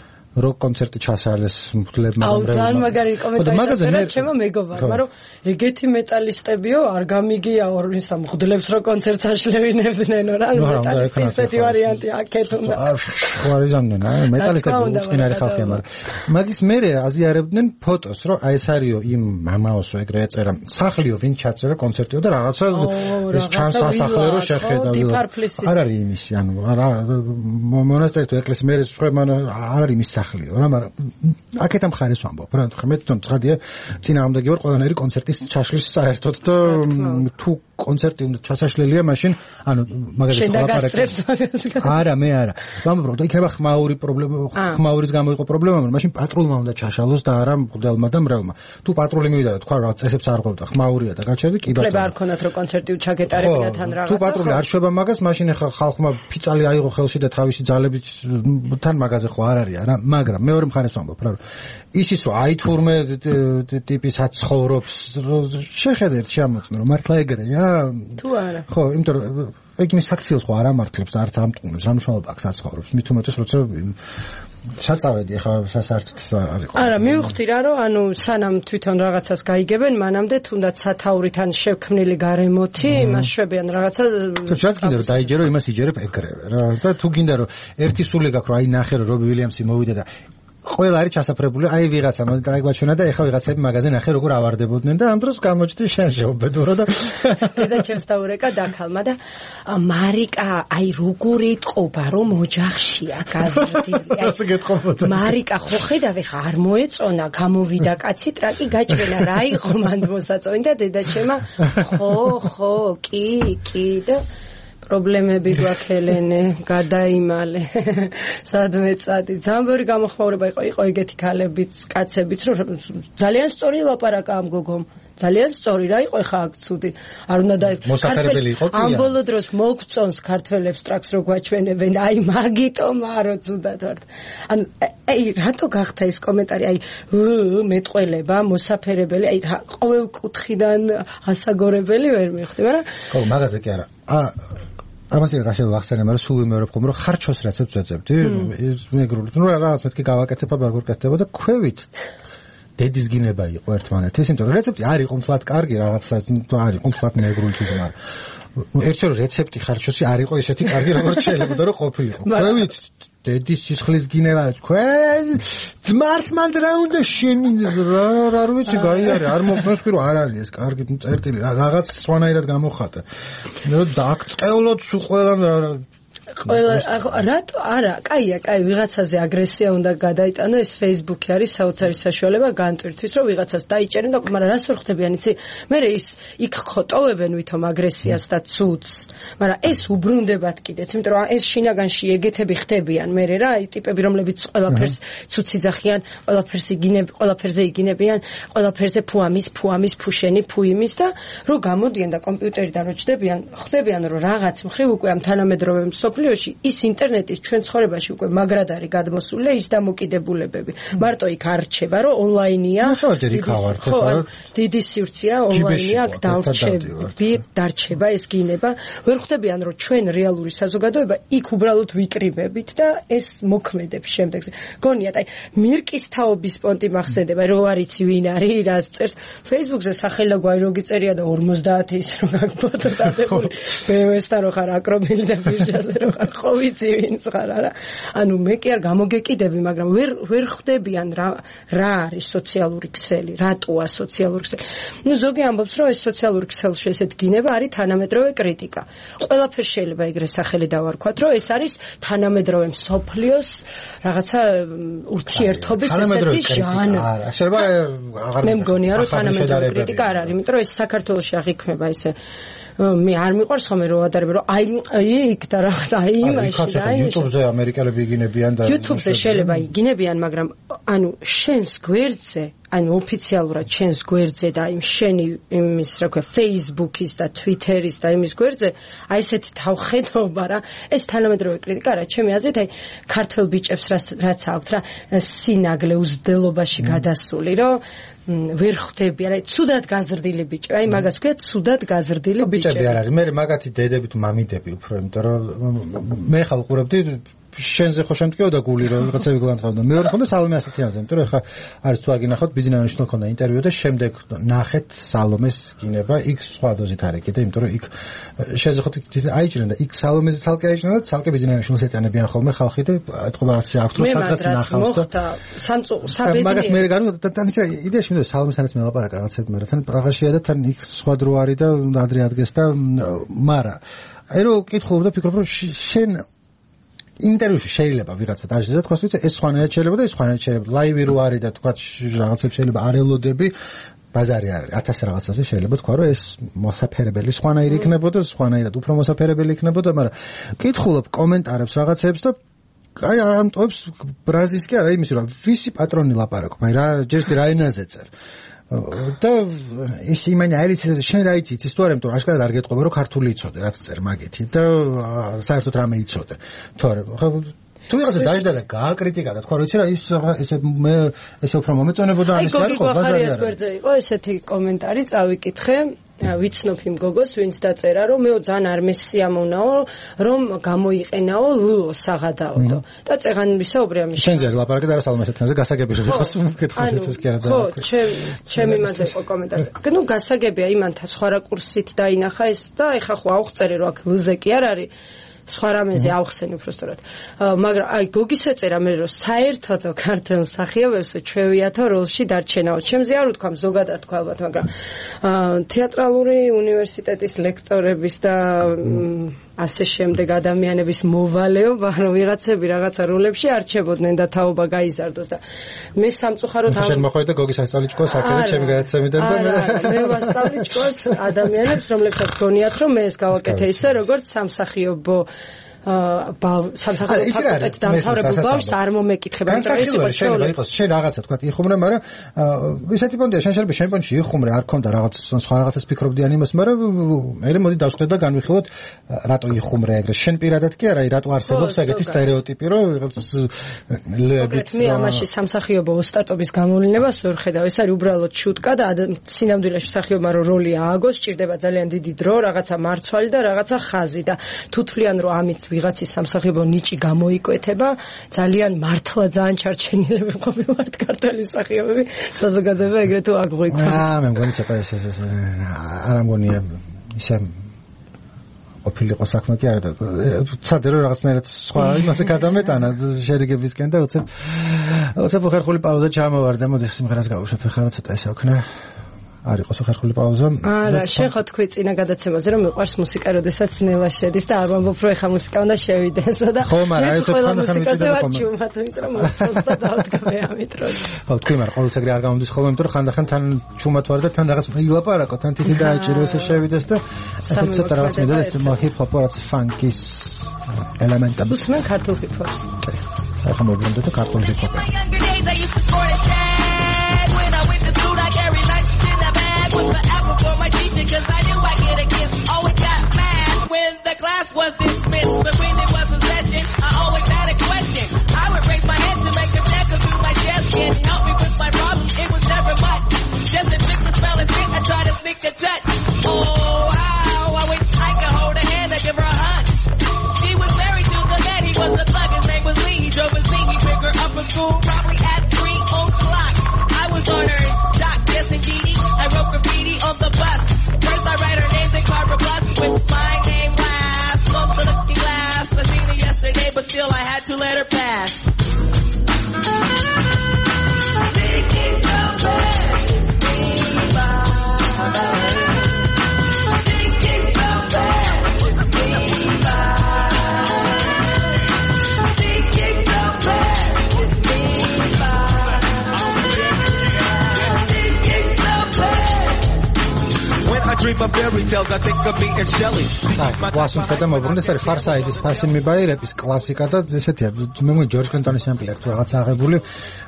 რო კონცერტი ჩასალეს მფლებმა აუ ძალიან მაგარი კომენტარი დაწერა ჩემო მეგობარმა რომ ეგეთი მეტალისტებიო არ გამიგია ორისა მღდლებს რო კონცერტს აშლევინებდნენო რა მეტალისტი ისეთი ვარიანტი აქეთ უნდა ხო არის ამდენ აი მეტალისტები უწყინარი ხალხია მაგრამ მაგის მერე აზიარებდნენ ფოტოს რომ აი ეს არისო იმ მამაოსო ეგრე ეწერა სახლიო ვინ ჩაწერა კონცერტიო და რაღაცა ეს ჩანს სასახლე რო შეხედა არ არის იმისი ანუ არა მონასტერი თუ ეკლესია მერე სხვა არ არის იმის სახლიო რა მაგრამ აქეთ ამ ხარეს ვამბობ რა მე თვითონ ცხადია წინააღმდეგი ვარ ყველანაირი კონცერტის ჩაშლის საერთოდ და თუ კონცერტი უნდა ჩასაშლელია მაშინ ანუ მაგალითად ლაპარაკი არა მე არა ვამბობ რომ იქნება ხმაური პრობლემა ხმაურის გამო იყო პრობლემა მაგრამ მაშინ პატრულმა უნდა ჩაშალოს და არა მღვდელმა და მრევლმა თუ პატრული მივიდა და თქვა რა წესებს არ ყოფდა ხმაურია და გაჩერდი კი ბატონო არ ქონათ რომ კონცერტი ჩაგეტარებინათ ან რაღაცა თუ პატრული არ შვება მაგას მაშინ ახლა ხალხმა ფიცალი აიღო ხელში და თავისი ძალებით თან მაგაზე ხო არ არის არა მაგრამ მეორე მხარეს ვამბობ რა ისიც რომ აი თურმე ტიპისაც ცხოვრობს შეხედეთ შემოწმე რომ მართლა ეგრეა თუ არა ხო იმიტომ რომ ეგ იმის საქციელს ხო არ ამართლებს და არც ამტყუნებს რა მნიშვნელობა აქვს არ ცხოვრობს მით უმეტეს როცა საწავედი ახლა საერთოდ არ იყო არა მივხვდი რა რომ ანუ სანამ თვითონ რაღაცას გაიგებენ მანამდე თუნდაც სათაურიდან შევქმნილი გარემოთი იმას შვებიან რაღაცა თუ რაც კიდე რომ დაიჯერო იმას იჯერებ ეგრევე რა და თუ გინდა რომ ერთი სული გაქვს რომ აი ნახე რომ რობი ვილიამსი მოვიდა და ყველა არის ჩასაფრებული, აი ვიღაცა მოიტრაიგბაჩვენა და ეხლა ვიღაცები მაგაზე ნახე როგორ ავარდებოდნენ და ამ დროს გამოჩდი შენ შეუბედურო და დედა ჩემს დაურეკა დაქალმა და მარიკა აი როგორ ეთყობა რომ ოჯახშია გაზრდილი. მარიკა ხო ხედავ ეხა არ მოეწონა გამოვიდა კაცი ტრაკი გაჭრენა რა იყო მანდ მოსაწონი და დედა ჩემა ხო ხო კი კი და პრობლემები გვაქვს ელენე გადაიმალე სადმე წადი ძამბორი გამოხმაურება იყო იყო ეგეთი ქალებიც კაცებიც რომ ძალიან სწორი ლაპარაკა ამ გოგომ ძალიან სწორი რა იყო ხა აქ ცუდი არ უნდა და მოსახერებელი იყო ამ ბოლო დროს მოგწონს ქართველებს ტრაქს რო გვაჩვენებენ აი მაგიტომ არო ცუდად ვართ ან აი რატო გახდა ეს კომენტარი აი მეტყველება მოსაფერებელი აი ყოველ კუთხიდან ასაგორებელი ვერ მივხვდი მაგრამ ხო მაგაზე კი არა ა ამას იქ გაშევ ვახსენე მაგრამ სულ ვიმეორებ ხომ რომ ხარჩოს რეცეპტს ვეძებდი მეგრული ნუ რაღაც მეთქი გავაკეთებ და როგორ კეთდება და ქვევით დედის გინება იყო ერთმანეთის იმიტომ რომ რეცეპტი არ იყო მთლად კარგი რაღაცა არ იყო მთლად მეგრული თვითონ მაგრამ ერთერთი რეცეპტი ხარჩოსი არ იყო ესეთი კარგი როგორც შეიძლება რომ ყოფილიყო ქვევით დედის სისხლის გინება ქვენ ძმარს მანდ რა უნდა შენი რა რა ვიცი გაიარე არ მოგწონს რომ არ არის ეს კარგი წერტილი რაღაც სხვანაირად გამოხატე ნუ დააქწეულოთ სულ ყველა ყველა რატო არა კაია კაი ვიღაცაზე აგრესია უნდა გადაიტანო ეს Facebook-ი არის საოცარი საშუალება განტვირთვის რომ ვიღაცას დაიჭერენ და მაგრამ რას ვერ ხდებიან იცი მე ის იქ ხოტოვებენ ვითომ აგრესიას და ცუც მაგრამ ეს უბრუნდებათ კიდეც იმიტომ რომ ეს შინაგანში ეგეთები ხდებიან მე რა აი ტიპები რომლებიც ყველაფერს ცუც იძახიან ყველაფერს იგინებ ყველაფერზე იგინებიან ყველაფერზე ფუამის ფუამის ფუშენი ფუიმის და რომ გამოდიან და კომპიუტერიდან რო ჩდებიან ხდებიან რომ რაღაც მხრივ უკვე ამ თანამედროვე სოფლიოში ის ინტერნეტის ჩვენ ცხოვრებაში უკვე მაგრად არის გადმოსული ის დამოკიდებულებები მარტო იქ არ რჩება რომ ონლაინია დიდი სივრცეა ონლაინია აქ დარჩები დარჩება ეს გინება ვერ ხვდებიან რომ ჩვენ რეალური საზოგადოება იქ უბრალოდ ვიკრიბებით და ეს მოქმედებს შემდეგზე გონიათ აი მირკის თაობის პონტი მახსენდება რო არიცი ვინ არის რას წერს Facebook-ზე სახელო გვარი რო გიწერია და ორმოცდაათი ის რო გაგფოტო დადებული მე-ს-თან რო ხარ აკრობილი და ბირჟაზე რო ხარ ხო ვიცი ვინც ხარ არა ანუ მე კი არ გამოგეკიდები მაგრამ ვერ ვერ ხვდებიან რა რა არის სოციალური ქსელი რატოა სოციალური ქსელი ნუ ზოგი ამბობს რომ ეს სოციალური ქსელში ესეთ გინება არის თანამედროვე კრიტიკა ყველაფერს შეიძლება ეგრე სახელი დავარქვათ რომ ეს არის თანამედროვე მსოფლიოს რაღაცა ურთიერთობის ესეთი ჟანრი არა შეიძლება აღარ მე მგონია რომ თანამედროვე კრიტიკა არ არის იმიტომ რომ ეს საქართველოში აღიქმება ესე მე არ მიყვარს ხომ რომ ადარებ რომ აი იქ და რაღაც აი იმაში აი YouTube-ზე ამერიკელები იგინებიან და YouTube-ზე შეიძლება იგინებიან მაგრამ ანუ შენს გვერდზე ანუ ოფიციალურად შენს გვერდზე და იმ შენი იმის რა ქვია Facebook-ის და Twitter-ის და იმის გვერდზე აი ესეთი თავხედობა რა ეს თანამედროვე კრიტიკა რა ჩემი აზრით აი ქართველ ბიჭებს რაც აქვთ რა სინაგლე უზრდელობაში გადასული რომ ვერ ხვდებიან აი ცუდად გაზრდილი ბიჭი აი მაგას ქვია ცუდად გაზრდილი ბიჭი ბიჭები არ არის მე მაგათი დედები თუ მამიდები უფრო იმიტომ რომ მე ხა ვყურებდი შენზე ხო შემტკიოდა გული რომ რაღაცები გლანცავდა მე ვარ ხონდა სალომე ასეთიანზე იმიტომ რომ ხა არის თუ არ გინახავთ ბიზნესში ხონდა ინტერვიუ და შემდეგ ნახეთ სალომეს გინება იქ სხვა დოზით არის კიდე იმიტომ რომ იქ შენზე ხო აიჭრენ და იქ სალომეზე თალკე აიჭრენ და თალკე ბიზნესში ეწანებიან ხოლმე ხალხი და ეთყობა რაღაცა აქვს რომ სადღაც ნახავს და საბედნიერო მაგას მე რა განა და თან ისე იდეაში მინდა სალომესთანაც მელაპარაკა რაღაცები მაგრამ თან პრაღაშია და თან იქ სხვა დრო არის და ადრე ადგეს და მარა აი რომ კითხულობ და ფიქრობ რომ შენ ინტერვიუში შეიძლება ვიღაცა დაჟე და თქვას ვიცი ეს სხვანაირად შეიძლება და ეს სხვანაირად შეიძლება ლაივი რო არის და თქვა რაღაცებს შეიძლება არ ელოდები ბაზარი არის ათასი რაღაცაზე შეიძლება თქვა რომ ეს მოსაფერებელი სხვანაირი იქნებოდა სხვანაირად უფრო მოსაფერებელი იქნებოდა მაგრამ კითხულობ კომენტარებს რაღაცებს და აი ამ ტოებს ბრაზის კი არა იმის რომ ვისი პატრონი ლაპარაკობ აი რა ჯერ კი რა ენაზე წერ და ის იმენი არის შენ რა იცი ის თუ არა იმიტომ აშკარად არ გეტყობა რომ ქართული იცოდე რაც წერ მაგეთი და საერთოდ რამე იცოდე თორე ხო თუ ვიღაცა დაждდა და გააკრიტიკა და თქვა რომ იცი რა ის ესე მე ესე უფრო მომეწონებოდა ამის არ იყო ბაზარი არ იყო იყო ესეთი კომენტარი წავიკითხე ვიცნობ იმ გოგოს ვინც დაწერა რომ მე ძალიან არ მესიამოვნაო რომ გამოიყენაო ლო საღადაოდო და წეღან ვისაუბრე ამის შენზე ლაპარაკე და არა სალომესთან გასაგებია ხოს მკითხავს ეს კი არა და ხო ჩემ ჩემ იმაზე იყო კომენტარი ნუ გასაგებია იმანთა სხვა რაკურსით დაინახა ეს და ეხა ხო აუღწერე რომ აქ ლზე კი არ არის სხვა რამეზე ავხსენი უბრალოდ. მაგრამ აი გოგის ეწერა მე რომ საერთოდო ქართულ მსახიობებს ჩვევიათო როლში დარჩენაო. ჩემზე არ ვთქვა ზოგადად თქვა ალბათ, მაგრამ თეატრალური უნივერსიტეტის ლექტორების და ასე შემდეგ ადამიანების მოვალეობა რომ ვიღაცები რაღაცა როლებში არჩებოდნენ და თაობა გაიზარდოს და მე სამწუხაროდ ამ შენ მოხვედი გოგის ასწავლიჭკოს აკეთე ჩემი გადაცემიდან და მე მე ვასწავლიჭკოს ადამიანებს რომლებსაც გონიათ რომ მე ეს გავაკეთე ისე როგორც სამსახიობო სამსახიობო ფაკულტეტ დამთავრებულ ბავშვს არ მომეკითხება და ის იყო შეიძლება იყოს შენ რაღაცა თქვა იხუმრე მაგრამ ისეთი პონტია შენ შეიძლება შენ პონტში იხუმრე არ ქონდა რაღაც სხვა რაღაცას ფიქრობდიან იმას მაგრამ მე მოდი დავსყიდე და განვიხილოთ რატო იხუმრე ეგრე შენ პირადად კი არა რატო არსებობს ეგეთი სტერეოტიპი რომ რაღაც ლებით მე ამაში სამსახიობო ოსტატობის გამოვლენებას ვერ ხედავ ეს არის უბრალოდ შუტკა და სინამდვილეში მსახიობმა რო როლი ააგოს ჭირდება ძალიან დიდი დრო რაღაცა მარცვალი და რაღაცა ხაზი და თუ თვლიან რომ ამით ვიღაცის სამსახიობო ნიჭი გამოიკვეთება ძალიან მართლა ძალიან ჩარჩენილები ყოფილვართ ქართული მსახიობები საზოგადოება ეგრეთ თუ აღვიქვამს აა მე მგონი ცოტა ეს ეს არ ამგონია ისე ყოფილიყო საქმე კი არა და ცადე რომ რაღაცნაირად სხვა იმასე გადამეტანა შერიგებისკენ და უცებ უცებ ხერხული პაუზა ჩამოვარდა მოდი სიმღერას გავუშვებ ხარა ცოტა ესე ოქნა არ იყოს ხერხული პაუზა. არა, შენ ხო თქვი წინა გადაცემაზე რომ მიყვარს მუსიკა, როდესაც ნელა შედის და არ ვამბობ რომ ეხა მუსიკა უნდა შევიდესო და ხო, მაგრამ აი ეს მუსიკაზე ვაჩუმათ, იმიტომ რომ მოცავს და დავდგამე ამით რომ. ხო, თქვი მაგრამ ყოველწლიურად არ გამომდის ხოლმე, იმიტომ რომ ხანდახან თან ჩუმათ ვარ და თან რაღაც ილაპარაკო, თან თითი დააჭირო ესე შევიდეს და ცოტა რაღაც მინდა ეს ჰიპ-ჰოპ რაც ფანკის ელემენტები. უსმენ ქართულ ჰიპ-ჰოპს. ახლა მოგვიდეთ და ქართულ ჰიპ-ჰოპს. Was forever for my teacher cause I knew I'd get a kiss. Always got mad when the class was dismissed. But when it was a session, I always had a question. I would raise my hand to make a check through my chest. Can you help me with my problem? It was never much. Just to fix the spell and fit, I tried to sneak a touch. Oh, how I wish I could hold her hand and give her a hug. She was married to the man, he was a thug, his name was Lee. He drove a Z, he picked her up from school probably at three o'clock. I was on her dock, yes indeed. I wrote graffiti on the bus. First I write her names in carbon plus with my name last. Close to looking last. I seen her yesterday, but still I had to let her pass. Thinking so bad, me by. Thinking so bad, me by. Thinking so bad, me by. I dream of fairy tales, I think of me and Shelley. აი, ვასუნ ხედა მოგვიგდეს არის ფარსაიდის ფასი მიბაირების კლასიკა და ესეთია. მე მგონი ჯორჯ კენტონის სამპლი აქვს რაღაც აღებული.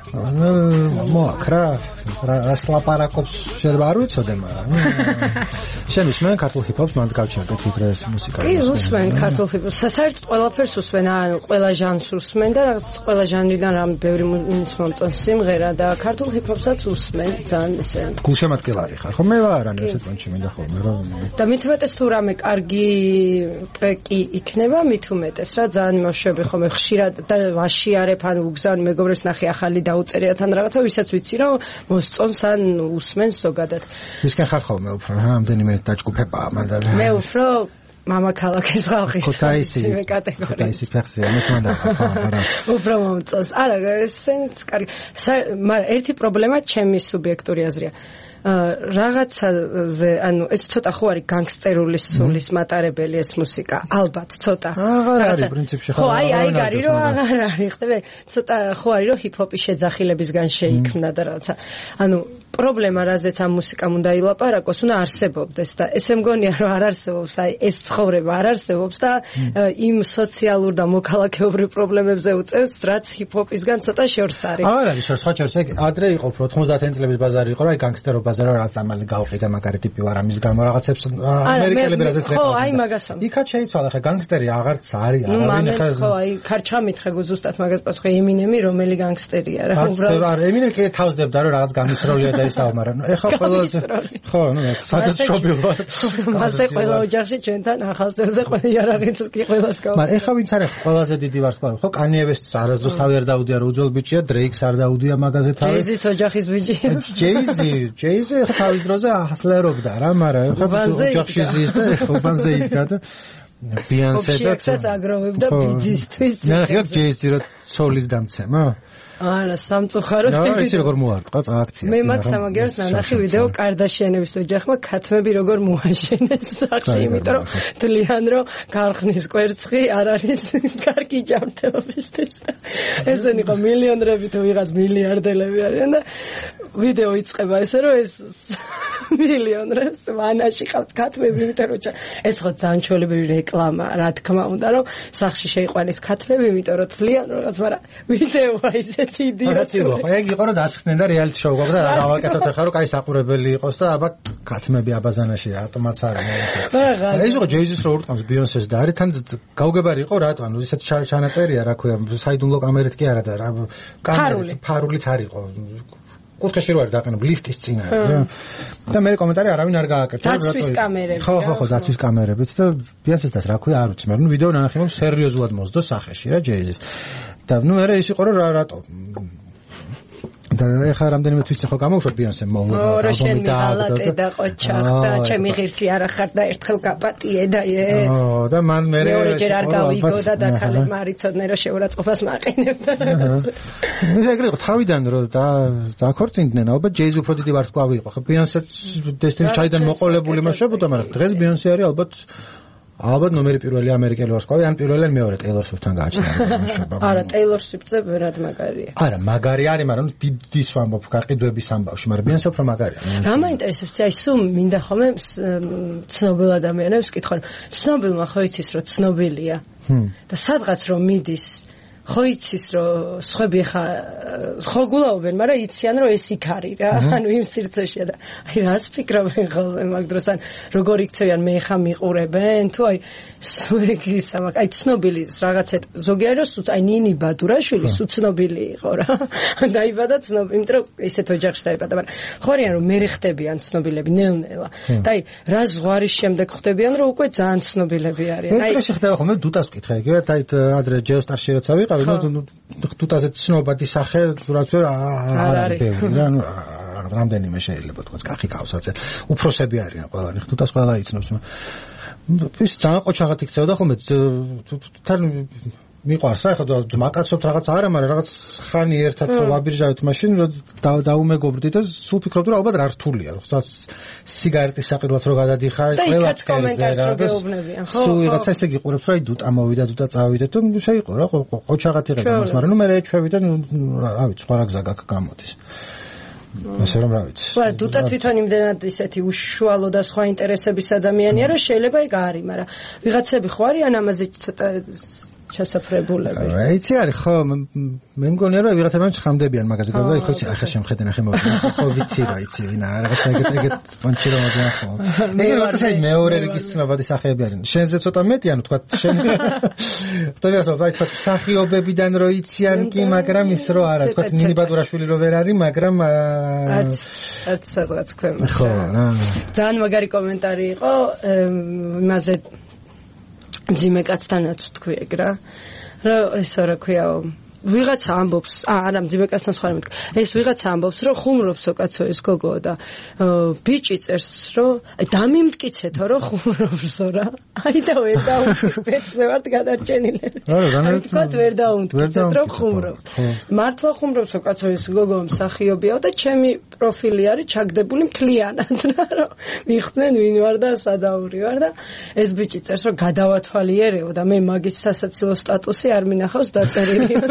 მოაქრა, რას ლაპარაკობს, შეიძლება არ ვიცოდე, მაგრამ შენ უსმენ ქართულ ჰიპ-ჰოპს, მანდ გავჩერდეთ ვიდრე ეს მუსიკა. კი, უსმენ ქართულ ჰიპ-ჰოპს. საერთოდ ყველაფერს უსმენ, ანუ ყველა ჟანრს უსმენ და რაღაც ყველა ჟანრიდან რამე ბევრი მომწონს სიმღერა და ქართულ ჰიპ-ჰოპსაც უსმენ ძალიან ესე. გულშემატკივარი ხარ, ხო მე ვარ ან ესეთ პონჩი მინდა ხოლმე რომ და მით უმეტეს თუ რამე კარგი ტრეკი იქნება, მით უმეტეს რა ძალიან მოშვები ხომ ხშირად და ვაშიარებ ან უგზავნი მეგობრებს ნახე ახალი დაუწერიათ ან რაღაცა, ვისაც ვიცი რომ მოსწონს ან უსმენს ზოგადად. ვისკენ ხარ ხოლმე უფრო რა, ამდენიმე დაჯგუფებაა მანდა. მე უფრო მამაქალაქის ხალხის მე კატეგორია. ქუთაისი ფეხზე მე მანდა ხო არა. უფრო მომწონს. არა, ესენც კარგი. მაგრამ ერთი პრობლემა ჩემი სუბიექტური აზრია. რაღაცაზე, ანუ ეს ცოტა ხო არის განგსტერული სულის მატარებელი ეს მუსიკა, ალბათ ცოტა. აღარ არის პრინციპში ხო. ხო, აი, აი გარი რომ აღარ არის, ხტები? ცოტა ხო არის რომ ჰიპ-ჰოპის შეძახილებისგან შეიქმნა და რაღაცა. ანუ პრობლემა რაზეც ამ მუსიკამ უნდა ილაპარაკოს, უნდა არსებობდეს და ესე მგონია რომ არ არსებობს, აი ეს ცხოვრება არ არსებობს და იმ სოციალურ და მოქალაქეობრივ პრობლემებზე უწევს, რაც ჰიპ-ჰოპისგან ცოტა შორს არის. აღარ არის შორს, სხვა შორს, ეგ ადრე იყო უფრო ოთხმოცდაათი წლების ბაზარი იყო, რა, აი განგსტერობა ბაზარი რაღაც ამალი გავყიდა მაგარი ტიპი ვარ ამის გამო რაღაცებს ამერიკელები რაზეც ხო, აი მაგას ვამბობ. იქაც შეიცვალა ხა განგსტერი აღარც არის, არავინ ხა ხო, აი ქარჩა მითხრა ზუსტად მაგას პასუხი ემინემი რომელი განგსტერია რა, უბრალოდ არა, ემინემ კი თავსდებდა რომ რაღაც გამისროლია და ისაა, მაგრამ ეხა ყველაზე ხო, ნუ სადაც შობილ ვარ. მასე ყველა ოჯახში ჩვენთან ახალწელზე ყველა იარაღიც კი ყველას გავა. მაგრამ ეხა ვინც არის ყველაზე დიდი ვარსკვლავი, ხო, კანიე ვესტს არასდროს თავი არ დაუდია, რომ უძველ ბიჭია, დრეიქს არ დაუდია მაგაზე თავი. ჯეიზის ოჯახის ბიჭია. ჯეიზი, ჯეიზი ეხა თავის დროზე ასლერობდა რა, მაგრამ ეხა ოჯახში ზის და უბანზე იდგა და ბიანსე და ხოქშიაკსაც აგროვებდა ბიძისთვის. ნახე ჯეიზი რო სოლის დამცემა? არა, სამწუხაროდ. ნუ იცი როგორ მოარტყა აქცია. მე მათ სამაგერს ნანახი ვიდეო კარდაშიანების ოჯახმა ქათმები როგორ მოაშენეს სახში, იმიტომ რომ თვლიან რომ გარხნის კვერცხი არ არის კარგი ჯანმრთელობისთვის და ესენი ყო მილიონრები თუ ვიღაც მილიარდელები არიან და ვიდეო იწყება ესე რომ ეს მილიონრებს ვანაში ყავთ ქათმები, იმიტომ რომ ეს ხო ძალიან ჩვეულებრივი რეკლამა, რა თქმა უნდა, რომ სახში შეიყვანეს ქათმები, იმიტომ რომ თვლიან რაღაც, მაგრამ ვიდეოა ისეთი იდიოტური. ხო, ეგ იყო რომ დასხდნენ და რეალიტი შოუ გქონდა და რა გავაკეთოთ ახლა რომ კაი საყურებელი იყოს და აბა ქათმები აბაზანაში რატომაც არა. ეს იყო ჯეიზის რო ურტყამს ბიონსეს და არის თან გავგებარი იყო რატო ანუ ისეთ ჩანაწერია რა ქვია საიდუმლო კამერით კი არა და რა კამერით ფარულიც არ იყო. კუთხეში რო არის დაყენებული ლიფტის წინ არის რა. და მე კომენტარი არავინ არ გააკეთა რატო. დაცვის კამერები. ხო, ხო, ხო, დაცვის კამერებით და ბიასესთან რა ქვია არ ვიცი, მაგრამ ნუ ვიდეო ნანახი რომ სერიოზულად მოსდო სახეში რა ჯეიზის. და ნუ მე ის იყო რომ რატო და ეხლა რამდენიმე თვის ხო გამოვშვა ბიონსე მოულოდა ალბომი და ალატე და ყოჩახდა ჩემი ღირსი არ ახარ და ერთხელ გაპატიე და ე ო და მან მე მეორეჯერ არ გავიგო და ქალებმა არ იცოდნენ რომ შეურაცხყოფას მაყინებდა ეს ეგრე იყო თავიდან რომ და დაქორწინდნენ ალბათ ჯეიზი უფრო დიდი ვარსკვლავი იყო ხო ბიონსე დესტინის ჩაიდან მოყოლებული მასშებოდა მაგრამ დღეს ბიონსე არის ალბათ ალბათ ნომერი პირველი ამერიკელი ვარსკვლავი ან პირველი ან მეორე ტეილორ სვიფტთან გააჩნია. არა, ტეილორ სვიფტზე ვერად მაგარია. არა, მაგარი არის, მაგრამ დიდის ვამბობ გაყიდვების ამბავში, მაგრამ ბიანსე უფრო მაგარია. რა მაინტერესებს, აი სულ მინდა ხოლმე ცნობილ ადამიანებს ვკითხო, ცნობილმა ხო იცის რომ ცნობილია. და სადღაც რომ მიდის ხო იცის რომ სხვები ხა ხო გულაობენ, მაგრამ იციან რომ ეს იქ არის რა, ანუ იმ სივრცეშია და აი რას ფიქრობენ ხოლმე მაგ დროს ან როგორ იქცევიან მე ხა მიყურებენ თუ აი სუეგის ამაკ აი ცნობილი რაღაცეთ ზოგი არის რომ აი ნინი ბადურაშვილი სუცნობილი იყო რა დაიბადა ცნობილი, იმიტომ რომ ისეთ ოჯახში დაიბადა, მაგრამ ხო არიან რომ მე ხდებიან ცნობილები ნელ-ნელა და აი რა ზღვარის შემდეგ ხდებიან რომ უკვე ძალიან ცნობილები არიან. აი ეს ხდება ხოლმე დუტას ვკითხე იგივე აი ადრე ჯეოსტარში როცა ვიყავი ნუ დუტაზე ცნობადი სახე რა თქმა უნდა არ არის ბევრი რა ნუ რამდენიმე შეიძლება თქვა კახი გავსაცე უფროსები არიან ყველანი დუტას ყველა იცნობს ის ძალიან ყოჩაღად იქცეოდა ხოლმე თან მიყვარს რა ხო ძმაკაცობთ რაღაც არა მაგრამ რაღაც ხანი ერთად ვაბირჟავით მაშინ რომ დაუმეგობრდი და სულ ფიქრობდი რომ ალბათ რა რთულია რომ ხსაც სიგარეტის საყიდლად რო გადადიხარ ყველა კომენტარს რო გეუბნებიან ხო სულ ვიღაცა ესე გიყურებს რა დუტა მოვიდა დუტა წავიდა თუ შეიყო რა ყოჩაღად იღება მას მაგრამ ნუ მე ეჩვევი და რა ვიცი სხვა რა გზა გაქვს გამოდის ასე რომ რა ვიცი. ვარ დუტა თვითონ იმდენად ისეთი უშუალო და სხვა ინტერესების ადამიანია რომ შეიძლება ეგ არის, მაგრამ ვიღაცები ხო არიან ამაზე ცოტა ჩასაფრებულები. იცი არის ხო მე მგონია რომ ვიღაცებმა ხამდებიან მაგაზე და ხო იცი ახლა შემხედენ ახლა მოვიდა ხო ვიცი რა იცი ვინა რაღაცა ეგეთ ეგეთ პანჩი რომ მოდი ახლა. ეგ როცა მეორე რიგის ცნობადი სახეები არიან. შენზე ცოტა მეტი ანუ თქვა შენ ხტები ასე ვაი თქვა სახიობებიდან რო იციან კი მაგრამ ის რო არა თქვა ნინი ბადურაშვილი რო ვერ არის მაგრამ რაც რაც სადღაც ქვემო. ხო რა. ძალიან მაგარი კომენტარი იყო იმაზე ძიმე კაცთანაც თქვი ეგ რა რა ესა რა ქვია ვიღაცა ამბობს არა ძიმე კაცთან სხვა რამე ეს ვიღაცა ამბობს რომ ხუმრობსო კაცო ეს გოგო და ბიჭი წერს რომ აი დამიმტკიცეთო რომ ხუმრობსო რა აი და ვერ დაუმტკიცე ვართ გადარჩენილები აი თქვა ვერ დაუმტკიცეთ რომ ხუმრობთ მართლა ხუმრობსო კაცო ეს გოგო მსახიობია და ჩემი პროფილი არის ჩაგდებული მთლიანად რა რომ მიხდნენ ვინ ვარ და სადაური ვარ და ეს ბიჭი წერს რომ გადავათვალიერეო და მე მაგის სასაცილო სტატუსი არ მინახავს დაწერილია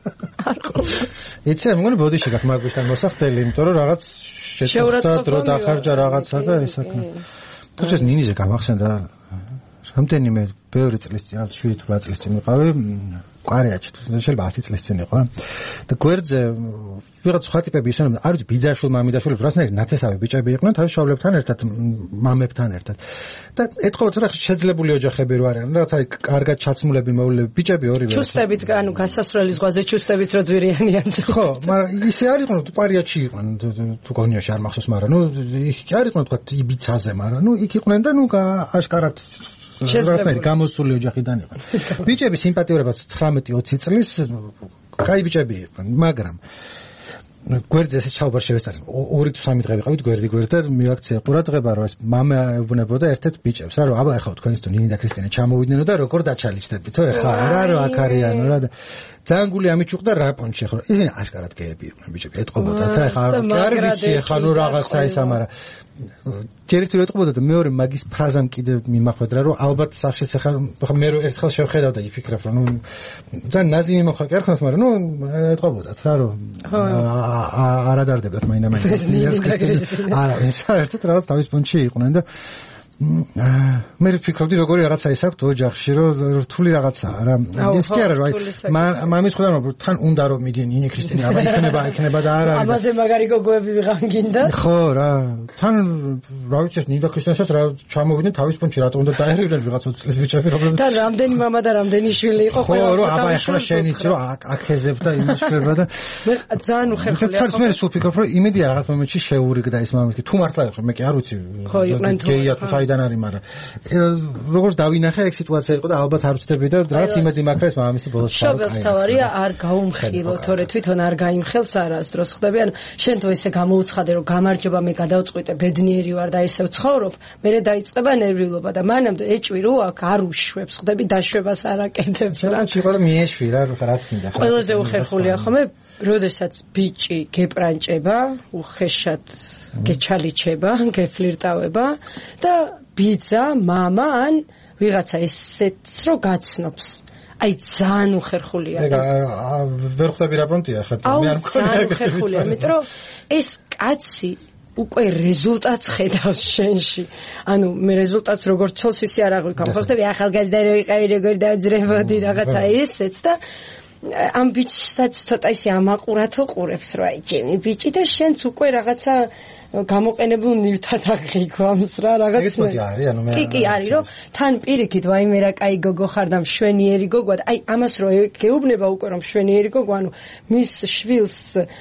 იცი მგონი ბოდიში გაქვს მაგვისთან მოსახდელი იმიტომ რომ რაღაც შეწყვეტა დრო დახარჯა რაღაცა და ესა თუჩეს ნინიზე გამახსენდა რამდენიმე ბევრი წლის წინ შვიდი თუ რვა წლის წინ ვიყავი კვარიაჩი შეიძლება ათი წლის წინ იყო და გვერდზე ვიღაც სხვა ტიპები ისინი არ ვიცი ბიძაშვილ მამიდაშვილ რასნაირი ნათესავი ბიჭები იყვნენ თავის შავლებთან ერთად მამებთან ერთად და ეთხოვოთ რა შეძლებული ოჯახები რო არიან რაღაც არის კარგად ჩაცმულები მოვლები ბიჭები ორივე ჩუსტებიც ანუ გასასვლელის ზღვაზე ჩუსტებიც რო ძვირიანიან ხო მაგრამ ისე არ იყვნენ კვარიაჩი იყვნენ თუ გონიაში არ მახსოვს მაგრამ ნუ იქ არ იყვნენ თქვა იბიცაზე მაგრამ ნუ იქ იყვნენ და ნუ აშკარად რაღაცნაირი გამოსული ოჯახიდან იყო. ბიჭები სიმპათიურებაც ცხრამეტი ოცი წლის კაი ბიჭები იყვნენ, მაგრამ გვერდზე ესე ჩაუბარ შევესწარი. ორი თუ სამი დღე ვიყავით გვერდი გვერდ და მივაქცია ყურადღება რომ ეს მამა ეუბნებოდა ერთ-ერთ ბიჭებს რა რომ აბა ეხლა თქვენს თუ ნინი და ქრისტიანა ჩამოვიდნენ და როგორ დაჩალიჩდებითო ეხლა რა რომ აქ არიანო რა და ძალიან გული ამიჭუყდა რა პონჩი ხო ისინი აშკარად გეები იყვნენ ბიჭები ეტყობოდათ რა ეხლა არ ვიცი ეხლა ნუ რაღაცა ის ამარა ჯერით რომ ეტყობოდა და მეორე მაგის ფრაზამ კიდე მიმახვედრა რომ ალბათ სახშეს ეხლა მე რო ერთხელ შევხედავ და იფიქრებ რომ ნუ ძალიან ნაზი მიმოხარ კი არ ხონს მაგრამ ნუ ეტყობოდათ რა რომ არ ადარდებათ მაინდა-მაინც არა ეს საერთოდ რაღაც თავის პონჩი იყვნენ და მე ვფიქრობდი როგორი რაღაცა ის აქვს ოჯახში რომ რთული რაღაცაა რა ის კი არა რომ აი მამის ხვდა რომ თან უნდა რომ მიდი ნინი ქრისტიანი აბა იქნება იქნება და არა ამაზე მაგარი გოგოები ვიღან გინდა ხო რა თან რა ვიცი ეს ნინი და ქრისტიანსაც რა ჩამოვიდნენ თავის პონჩი რატომ უნდა დაერივნენ ვიღაც ოცი წლის ბიჭები რომლებიც და რამდენი მამა და რამდენი შვილი იყო ხო რომ აბა ახლა შენ იცი რომ აქეზებ და იმის შვება და მე ძალიან უხერხულია ხო მე სულ ფიქრობ რომ იმედია რაღაც მომენტში შეურიგდა ის მამაკი თუ მართლა იყო მე კი არ ვიცი ხო იყვნენ თუ გეია თუ საიდან არის მაგრამ როგორც დავინახე ეგ სიტუაცია იყო და ალბათ არ ვწდები და რაღაც იმედი მაქვს ეს მამამისი ბოლოს ჩავყაი. შობელს თავარია არ გაუმხილო, თორე თვითონ არ გაიმხელს არას დროს ხდები, ანუ შენ თუ ესე გამოუცხადე რომ გამარჯობა მე გადავწყვიტე ბედნიერი ვარ და ისევ ცხოვრობ, მერე დაიწყება ნერვიულობა და მანამდე ეჭვი რო აქ არ უშვებს ხდები დაშვებას არ აკეთებს რა. შეიძლება რომ მიეშვი რა რა თქმა უნდა. ყველაზე უხერხულია ხომ როდესაც ბიჭი გეპრანჭება, უხეშად გეჩალიჩება, გეფლირტავება და ბიძა, მამა ან ვიღაცა ესეც რო გაცნობს. აი ძალიან უხერხულია. ეგ ვერ ხვდები რა პონტია ხა მე არ მქონია ეგ. უხერხულია, იმიტომ რომ ეს კაცი უკვე რეზულტატს ხედავს შენში. ანუ მე რეზულტატს როგორ ცოლს ისე არ აღვიქავ. ხო ხდები ახალგაზრდა რო იყავი როგორ დაძრებოდი რაღაცა ესეც და ამ ბიჭსაც ცოტა ისე ამაყურად უყურებს რომ აი ჯენი ბიჭი და შენც უკვე რაღაცა გამოყენებულ ნივთად აღიქვამს რა რაღაც მე არის ანუ მე კი კი არის რომ თან პირიქით ვაიმე რა კაი გოგო ხარ და მშვენიერი გოგოა და აი ამას რო გეუბნება უკვე რომ მშვენიერი გოგო ანუ მის შვილს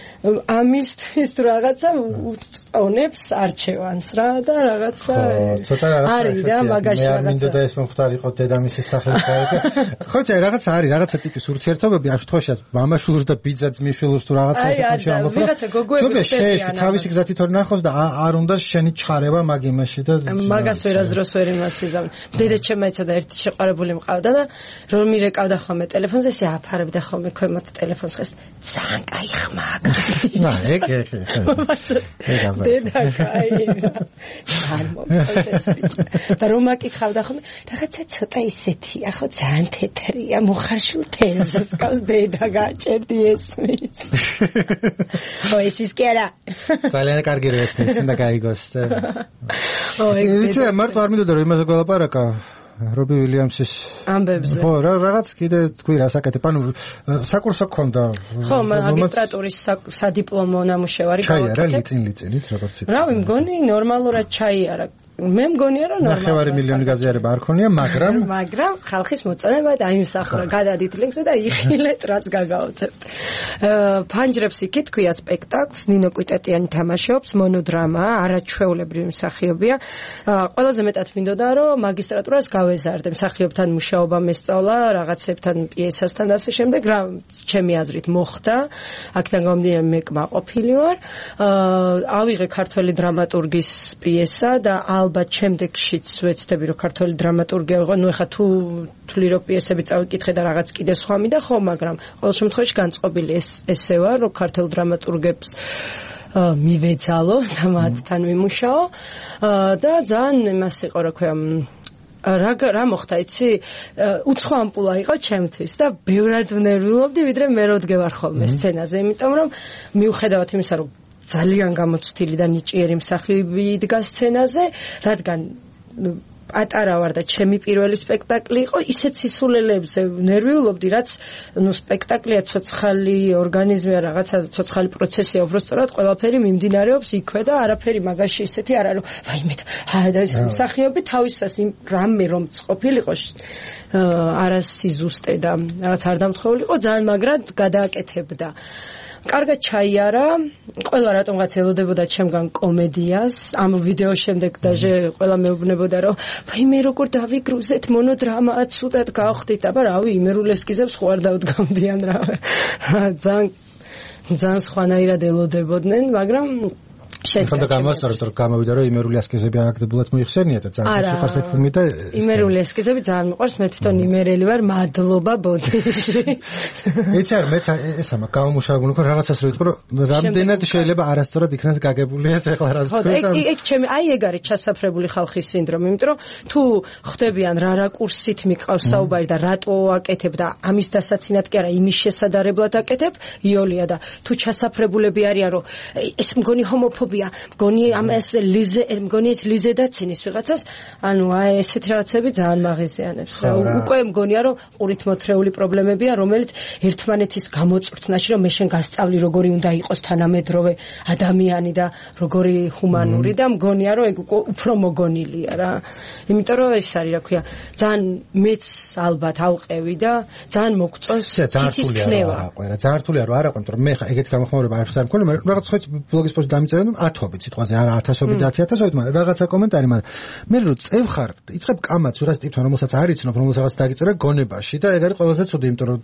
ამისთვის თუ რაღაცა უწონებს არჩევანს რა და რაღაცა ცოტა რაღაცა არის რა მაგაში რაღაცა მე არ მინდა და ეს მომხდარიყო დედამისის სახელი გაიგე ხო ცე რაღაცა არის რაღაცა ტიპის ურთიერთობები ამ შემთხვევაში მამაშვილს და ბიძა ძმისშვილს თუ რაღაცა ეს ამბობ ვიღაცა გოგოები შეეშ თავისი გზათი თორე ნახოს და არ უნდა შენი ჩხარება მაგ იმაში და მაგას ვერასდროს ვერ იმასიზამ. დედა ჩემმა ეცოდა ერთი შეყარებული მყავდა და რომ მირეკავდა ხოლმე ტელეფონზე ესე აფარებდა ხოლმე ქვემოთ ტელეფონს ხეს ძალიან კაი ხმა აქვს. ნა ეგ ეგ ეგ დედა კაი. არ მომწონს ბიჭი. და რომ აკითხავდა ხოლმე რაღაცა ცოტა ისეთია ხო ძალიან თეთრია მოხარშულ თენს გავს დედა გაჭერდი ესმის. ო ისვის კი არა. ძალიან კარგი რესმის უნდა გაიგოს და ო ეგ ვიცი მარტო არ მინდოდა რომ იმაზე გველაპარაკა რობი უილიამსის ამბებზე ხო რა რაღაც კიდე თქვი რა საკეთებ ანუ საკურსო გქონდა ხო მაგისტრატურის სადიპლომო ნამუშევარი გავაკეთე ჩაი არა ლიწინ ლიწინით როგორც იცი რავი მგონი ნორმალურად ჩაიარა მე მგონია რომ ნორმალურად ნახევარი მილიონი გაზიარება არ ქონია მაგრამ მაგრამ ხალხის მოწონება დაიმსახურა გადადით ლინკზე და იხილეთ რაც გაგაოცებთ ფანჯრებს იქით ქვია სპექტაკლს ნინო კვიტეტიანი თამაშობს მონოდრამა არაჩვეულებრივი მსახიობია ყველაზე მეტად მინდოდა რომ მაგისტრატურას გავეზარდე მსახიობთან მუშაობა მესწავლა რაღაცებთან პიესასთან და ასე შემდეგ რა ჩემი აზრით მოხდა აქედან გამომდინარე მე კმაყოფილი ვარ ავიღე ქართველი დრამატურგის პიესა და ალბათ შემდეგშიც ვეცდები რომ ქართველი დრამატურგია ვიყო, ნუ ეხა თუ თვლი რომ პიესები წავიკითხე და რაღაც კიდე სხვა მინდა ხო, მაგრამ ყოველ შემთხვევაში განწყობილი ეს ესე ვარ, რომ ქართულ დრამატურგებს მივეძალო და მათთან ვიმუშაო და ძალიან იმას იყო რა ქვია რა რა მოხდა იცი უცხო ამპულა იყო ჩემთვის და ბევრად ვნერვიულობდი ვიდრე მე რო დგევარ ხოლმე სცენაზე იმიტომ რომ მიუხედავად იმისა რომ ძალიან გამოცდილი და ნიჭიერი მსახიობი იდგა სცენაზე, რადგან პატარა ვარ და ჩემი პირველი სპექტაკლი იყო, ისეთ სისულელებზე ნერვიულობდი, რაც ნუ სპექტაკლია ცოცხალი ორგანიზმია, რაღაცა ცოცხალი პროცესია, უბრალოდ ყველაფერი მიმდინარეობს იქვე და არაფერი მაგაში ისეთი არ არის, ვაიმე და მსახიობი თავისას იმ რამე რომ ყოფილიყო არასიზუსტე და რაღაც არ დამთხოვილიყო, ძალიან მაგრად გადააკეთებდა. კარგად ჩაიარა, ყველა რატომღაც ელოდებოდა ჩემგან კომედიას, ამ ვიდეოს შემდეგ დაჟე ყველა მეუბნებოდა რომ ვაი მე როგორ დავიგრუზეთ მონოდრამა ცუდად გავხდით, აბა რავი იმერულ ესკიზებს ხო არ დავდგამდიან რა. ძალიან ძალიან სხვანაირად ელოდებოდნენ, მაგრამ შენ გამოსწორე რომ გამოვიდა რომ იმერული ასკეზები აგდებულად მოიხსენია და ძალიან სიხარს ეფუმი და იმერული ასკეზები ძალიან მიყვარს მე თვითონ იმერელი ვარ მადლობა ბოდიში ეცი არ მეც ესა მაგ გამომუშავებული ხო რაღაცას რო იტყვი რომ რამდენად შეიძლება არასწორად იქნას გაგებული ეს ეხლა რა თქვი და ეგ ეგ ჩემი აი ეგ არის ჩასაფრებული ხალხის სინდრომი იმიტომ რომ თუ ხვდებიან რა რაკურსით მიყავს საუბარი და რატო აკეთებ და ამის დასაცინად კი არა იმის შესაძლებლად აკეთებ იოლია და თუ ჩასაფრებულები არიან რომ ეს მგონი ჰომოფობია მგონი ამას ლიზე მგონი ეს ლიზე დაცინის ვიღაცას ანუ აი ესეთ რაღაცები ძალიან მაღიზიანებს რა უკვე მგონია რომ ყურით მოთრეული პრობლემებია რომელიც ერთმანეთის გამოწვრთნაში რომ მე შენ გასწავლი როგორი უნდა იყოს თანამედროვე ადამიანი და როგორი ჰუმანური და მგონია რომ ეგ უფრო მოგონილია რა იმიტომ რომ ეს არის რა ქვია ძალიან მეც ალბათ ავყევი და ძალიან მოგწონს თითის ქნევა რა ყველა ძალიან რთულია რომ არ აყვე იმიტომ რომ მე ხა ეგეთი გამოხმაურება არ ვსწარ მქონე მაგრამ რაღაც ხო ბლოგის პოსტი დამიწერე ათობით სიტყვაზე არა ათასობით და ათი ათასობით მაგრამ რაღაცა კომენტარი მაგრამ მე რო წევ ხარ იწყებ კამაც ვიღაც ტიპთან რომელსაც არ იცნობ რომელსაც დაგიწერა გონებაში და ეგ არის ყველაზე ცუდი იმიტომ რომ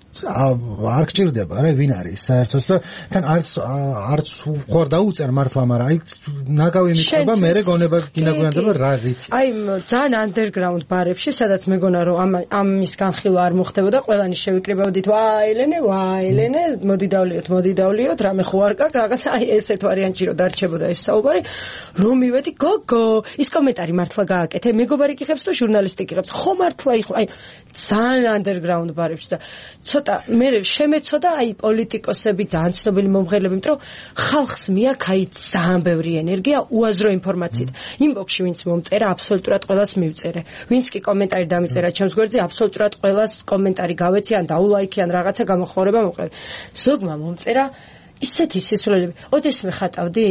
არ გჭირდება რა ვინ არის საერთოდ და თან არც არც ხوار დაუწერ მართლა მაგრამ აი ნაგავი მიყვება მე გონება გინაგვიანდება რა რითი აი ძალიან ანდერგრაუნდ ბარებში სადაც მეგონა რომ ამ ამის განხილვა არ მოხდებოდა ყველანი შევიკრიბებოდით ვაილენე ვაილენე მოდი დავლიოთ მოდი დავლიოთ რამე ხო არ გაქვს რაღაც აი ესეთ ვარიანტი რომ დარჩებოდა ეს საუბარი რომ მივედი გოგო ის კომენტარი მართლა გააკეთე მეგობარი გიხებს თუ ჟურნალისტი გიხებს ხო მართლა იყო აი ძალიან ანდერგრაუნდ ბარებში და ცოტა მე შემეცოდა აი პოლიტიკოსები ძალიან ცნობილი მომღერლები იმიტომ რომ ხალხს მიაქვს აი ძალიან ბევრი ენერგია უაზრო ინფორმაციით ინბოქსში ვინც მომწერა აბსოლუტურად ყველას მივწერე ვინც კი კომენტარი დამიწერა ჩემს გვერდზე აბსოლუტურად ყველას კომენტარი გავეცი ან დაულაიქი ან რაღაცა გამოხმაურება მოყოლე ზოგმა მომწერა ისეთი სისულელები ოდესმე ხატავდი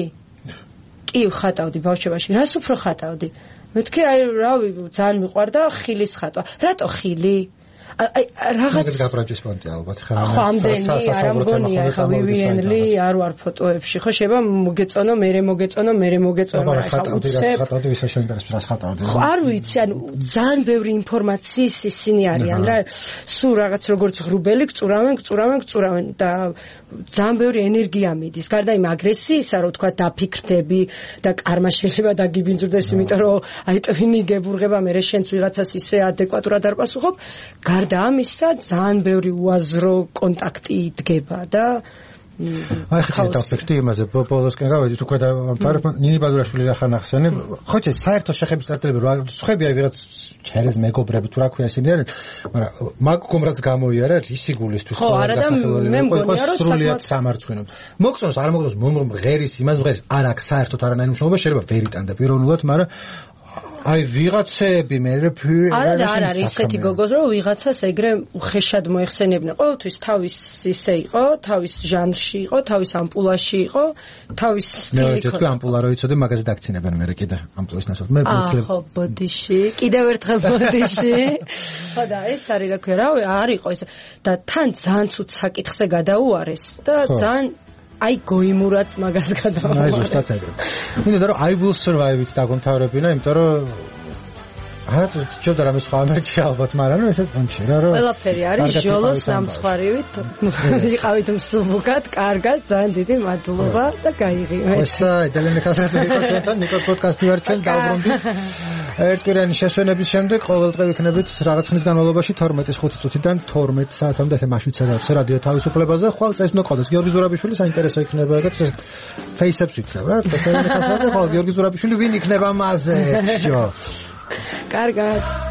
კი ხატავდი ბავშვობაში რას უფრო ხატავდი მეთქი აი რავი ძალიან მიყვარდა ხილის ხატვა რატო ხილი აი რაღაც გაპროჯეს პონტი ალბათ ხარ ხო ამდენი არ ამგონია ხა ვივიენლი არ ვარ ფოტოებში ხო შეიძლება მოგეწონო მე მოგეწონო მე მოგეწონო რა ხატავდი რა ხატავდი ვისა შეინტერესებს რას ხატავდი ხო არ ვიცი ანუ ძალიან ბევრი ინფორმაციის ისინი არიან რა სულ რაღაც როგორც ღრუბელი გწურავენ გწურავენ გწურავენ და ძალიან ბევრი ენერგია მიდის გარდა იმ აგრესიისა რომ თქვა დაფიქრდები და კარმა შეიძლება დაგიბინძურდეს იმიტომ რომ აი ტვინი გებურღება მე შენც ვიღაცას ისე ადეკვატურად არ პასუხობ გარდა ამისა ძალიან ბევრი უაზრო კონტაქტი იდგება და აი ხა დავფიქრდი იმაზე ბოლოსკენ გავედი თუ ქვედა ამთავრებ ნინი ბადურაშვილი რა ხან ახსენე ხო ჩე საერთო შეხების წარწერები რა ხები აი ვიღაც ჩერეს მეგობრები თუ რა ქვია ისინი არიან მაგრამ მაგ კომრაც გამოიარა რისი გულისთვის ხო არა და მე მგონია რომ სრულიად სამარცხვინო მოგწონს არ მოგწონს მომღერის იმას მღერის არ აქვს საერთოდ არანაირი მნიშვნელობა შეიძლება ვერ იტანდა პირველულად მაგრამ აი ვიღაცები მე ფი არა და არ არის ისეთი გოგოს რომ ვიღაცას ეგრე უხეშად მოეხსენებინა ყოველთვის თავის ისე იყო თავის ჟანრში იყო თავის ამპულაში იყო თავის სტილი იყო მე თქვი ამპულა რო იცოდე მაგაზე დაგცინებენ მე კიდე ამპულის ნაცვლად მე ვიცლებ ხო ბოდიში კიდევ ერთხელ ბოდიში ხო და ეს არის რა ქვია რა არ იყო ეს და თან ძალიან ცუდ საკითხზე გადაუარეს და ძალიან აი გოიმურად მაგას გადავამართ. აი ზუსტად ეგრე. მინდა რომ I will survive-ით დაგომთავრებინა, იმიტომ რომ აჰა, ჩოდა რამე სხვა ამერჩი ალბათ, მაგრამ ნუ ესე პონჩი რა რომ ყველაფერი არის ჟოლოს სამცხარივით, იყავით მსუბუქად, კარგად, ძალიან დიდი მადლობა და გაიღიმეთ. ესა იტალიელი ხასიათი იყო ჩვენთან, ნიკოს პოდკასტი ვარ ჩვენ დავბრუნდით. ერთკვირიანი შესვენების შემდეგ ყოველდღე ვიქნებით რაღაც ხნის განმავლობაში თორმეტის ხუთი წუთიდან თორმეტ საათამდე ეფ-ში ცადავს რადიო თავისუფლებაზე. ხვალ წეს ნოყოდეს გიორგი ზურაბიშვილი საინტერესო იქნება ეგეც ფეისებს იქნება რა. იტალიელი ხასიათი ხვალ გიორგი ზურაბიშვილი ვინ იქნება მასე? ჯო. Cargas.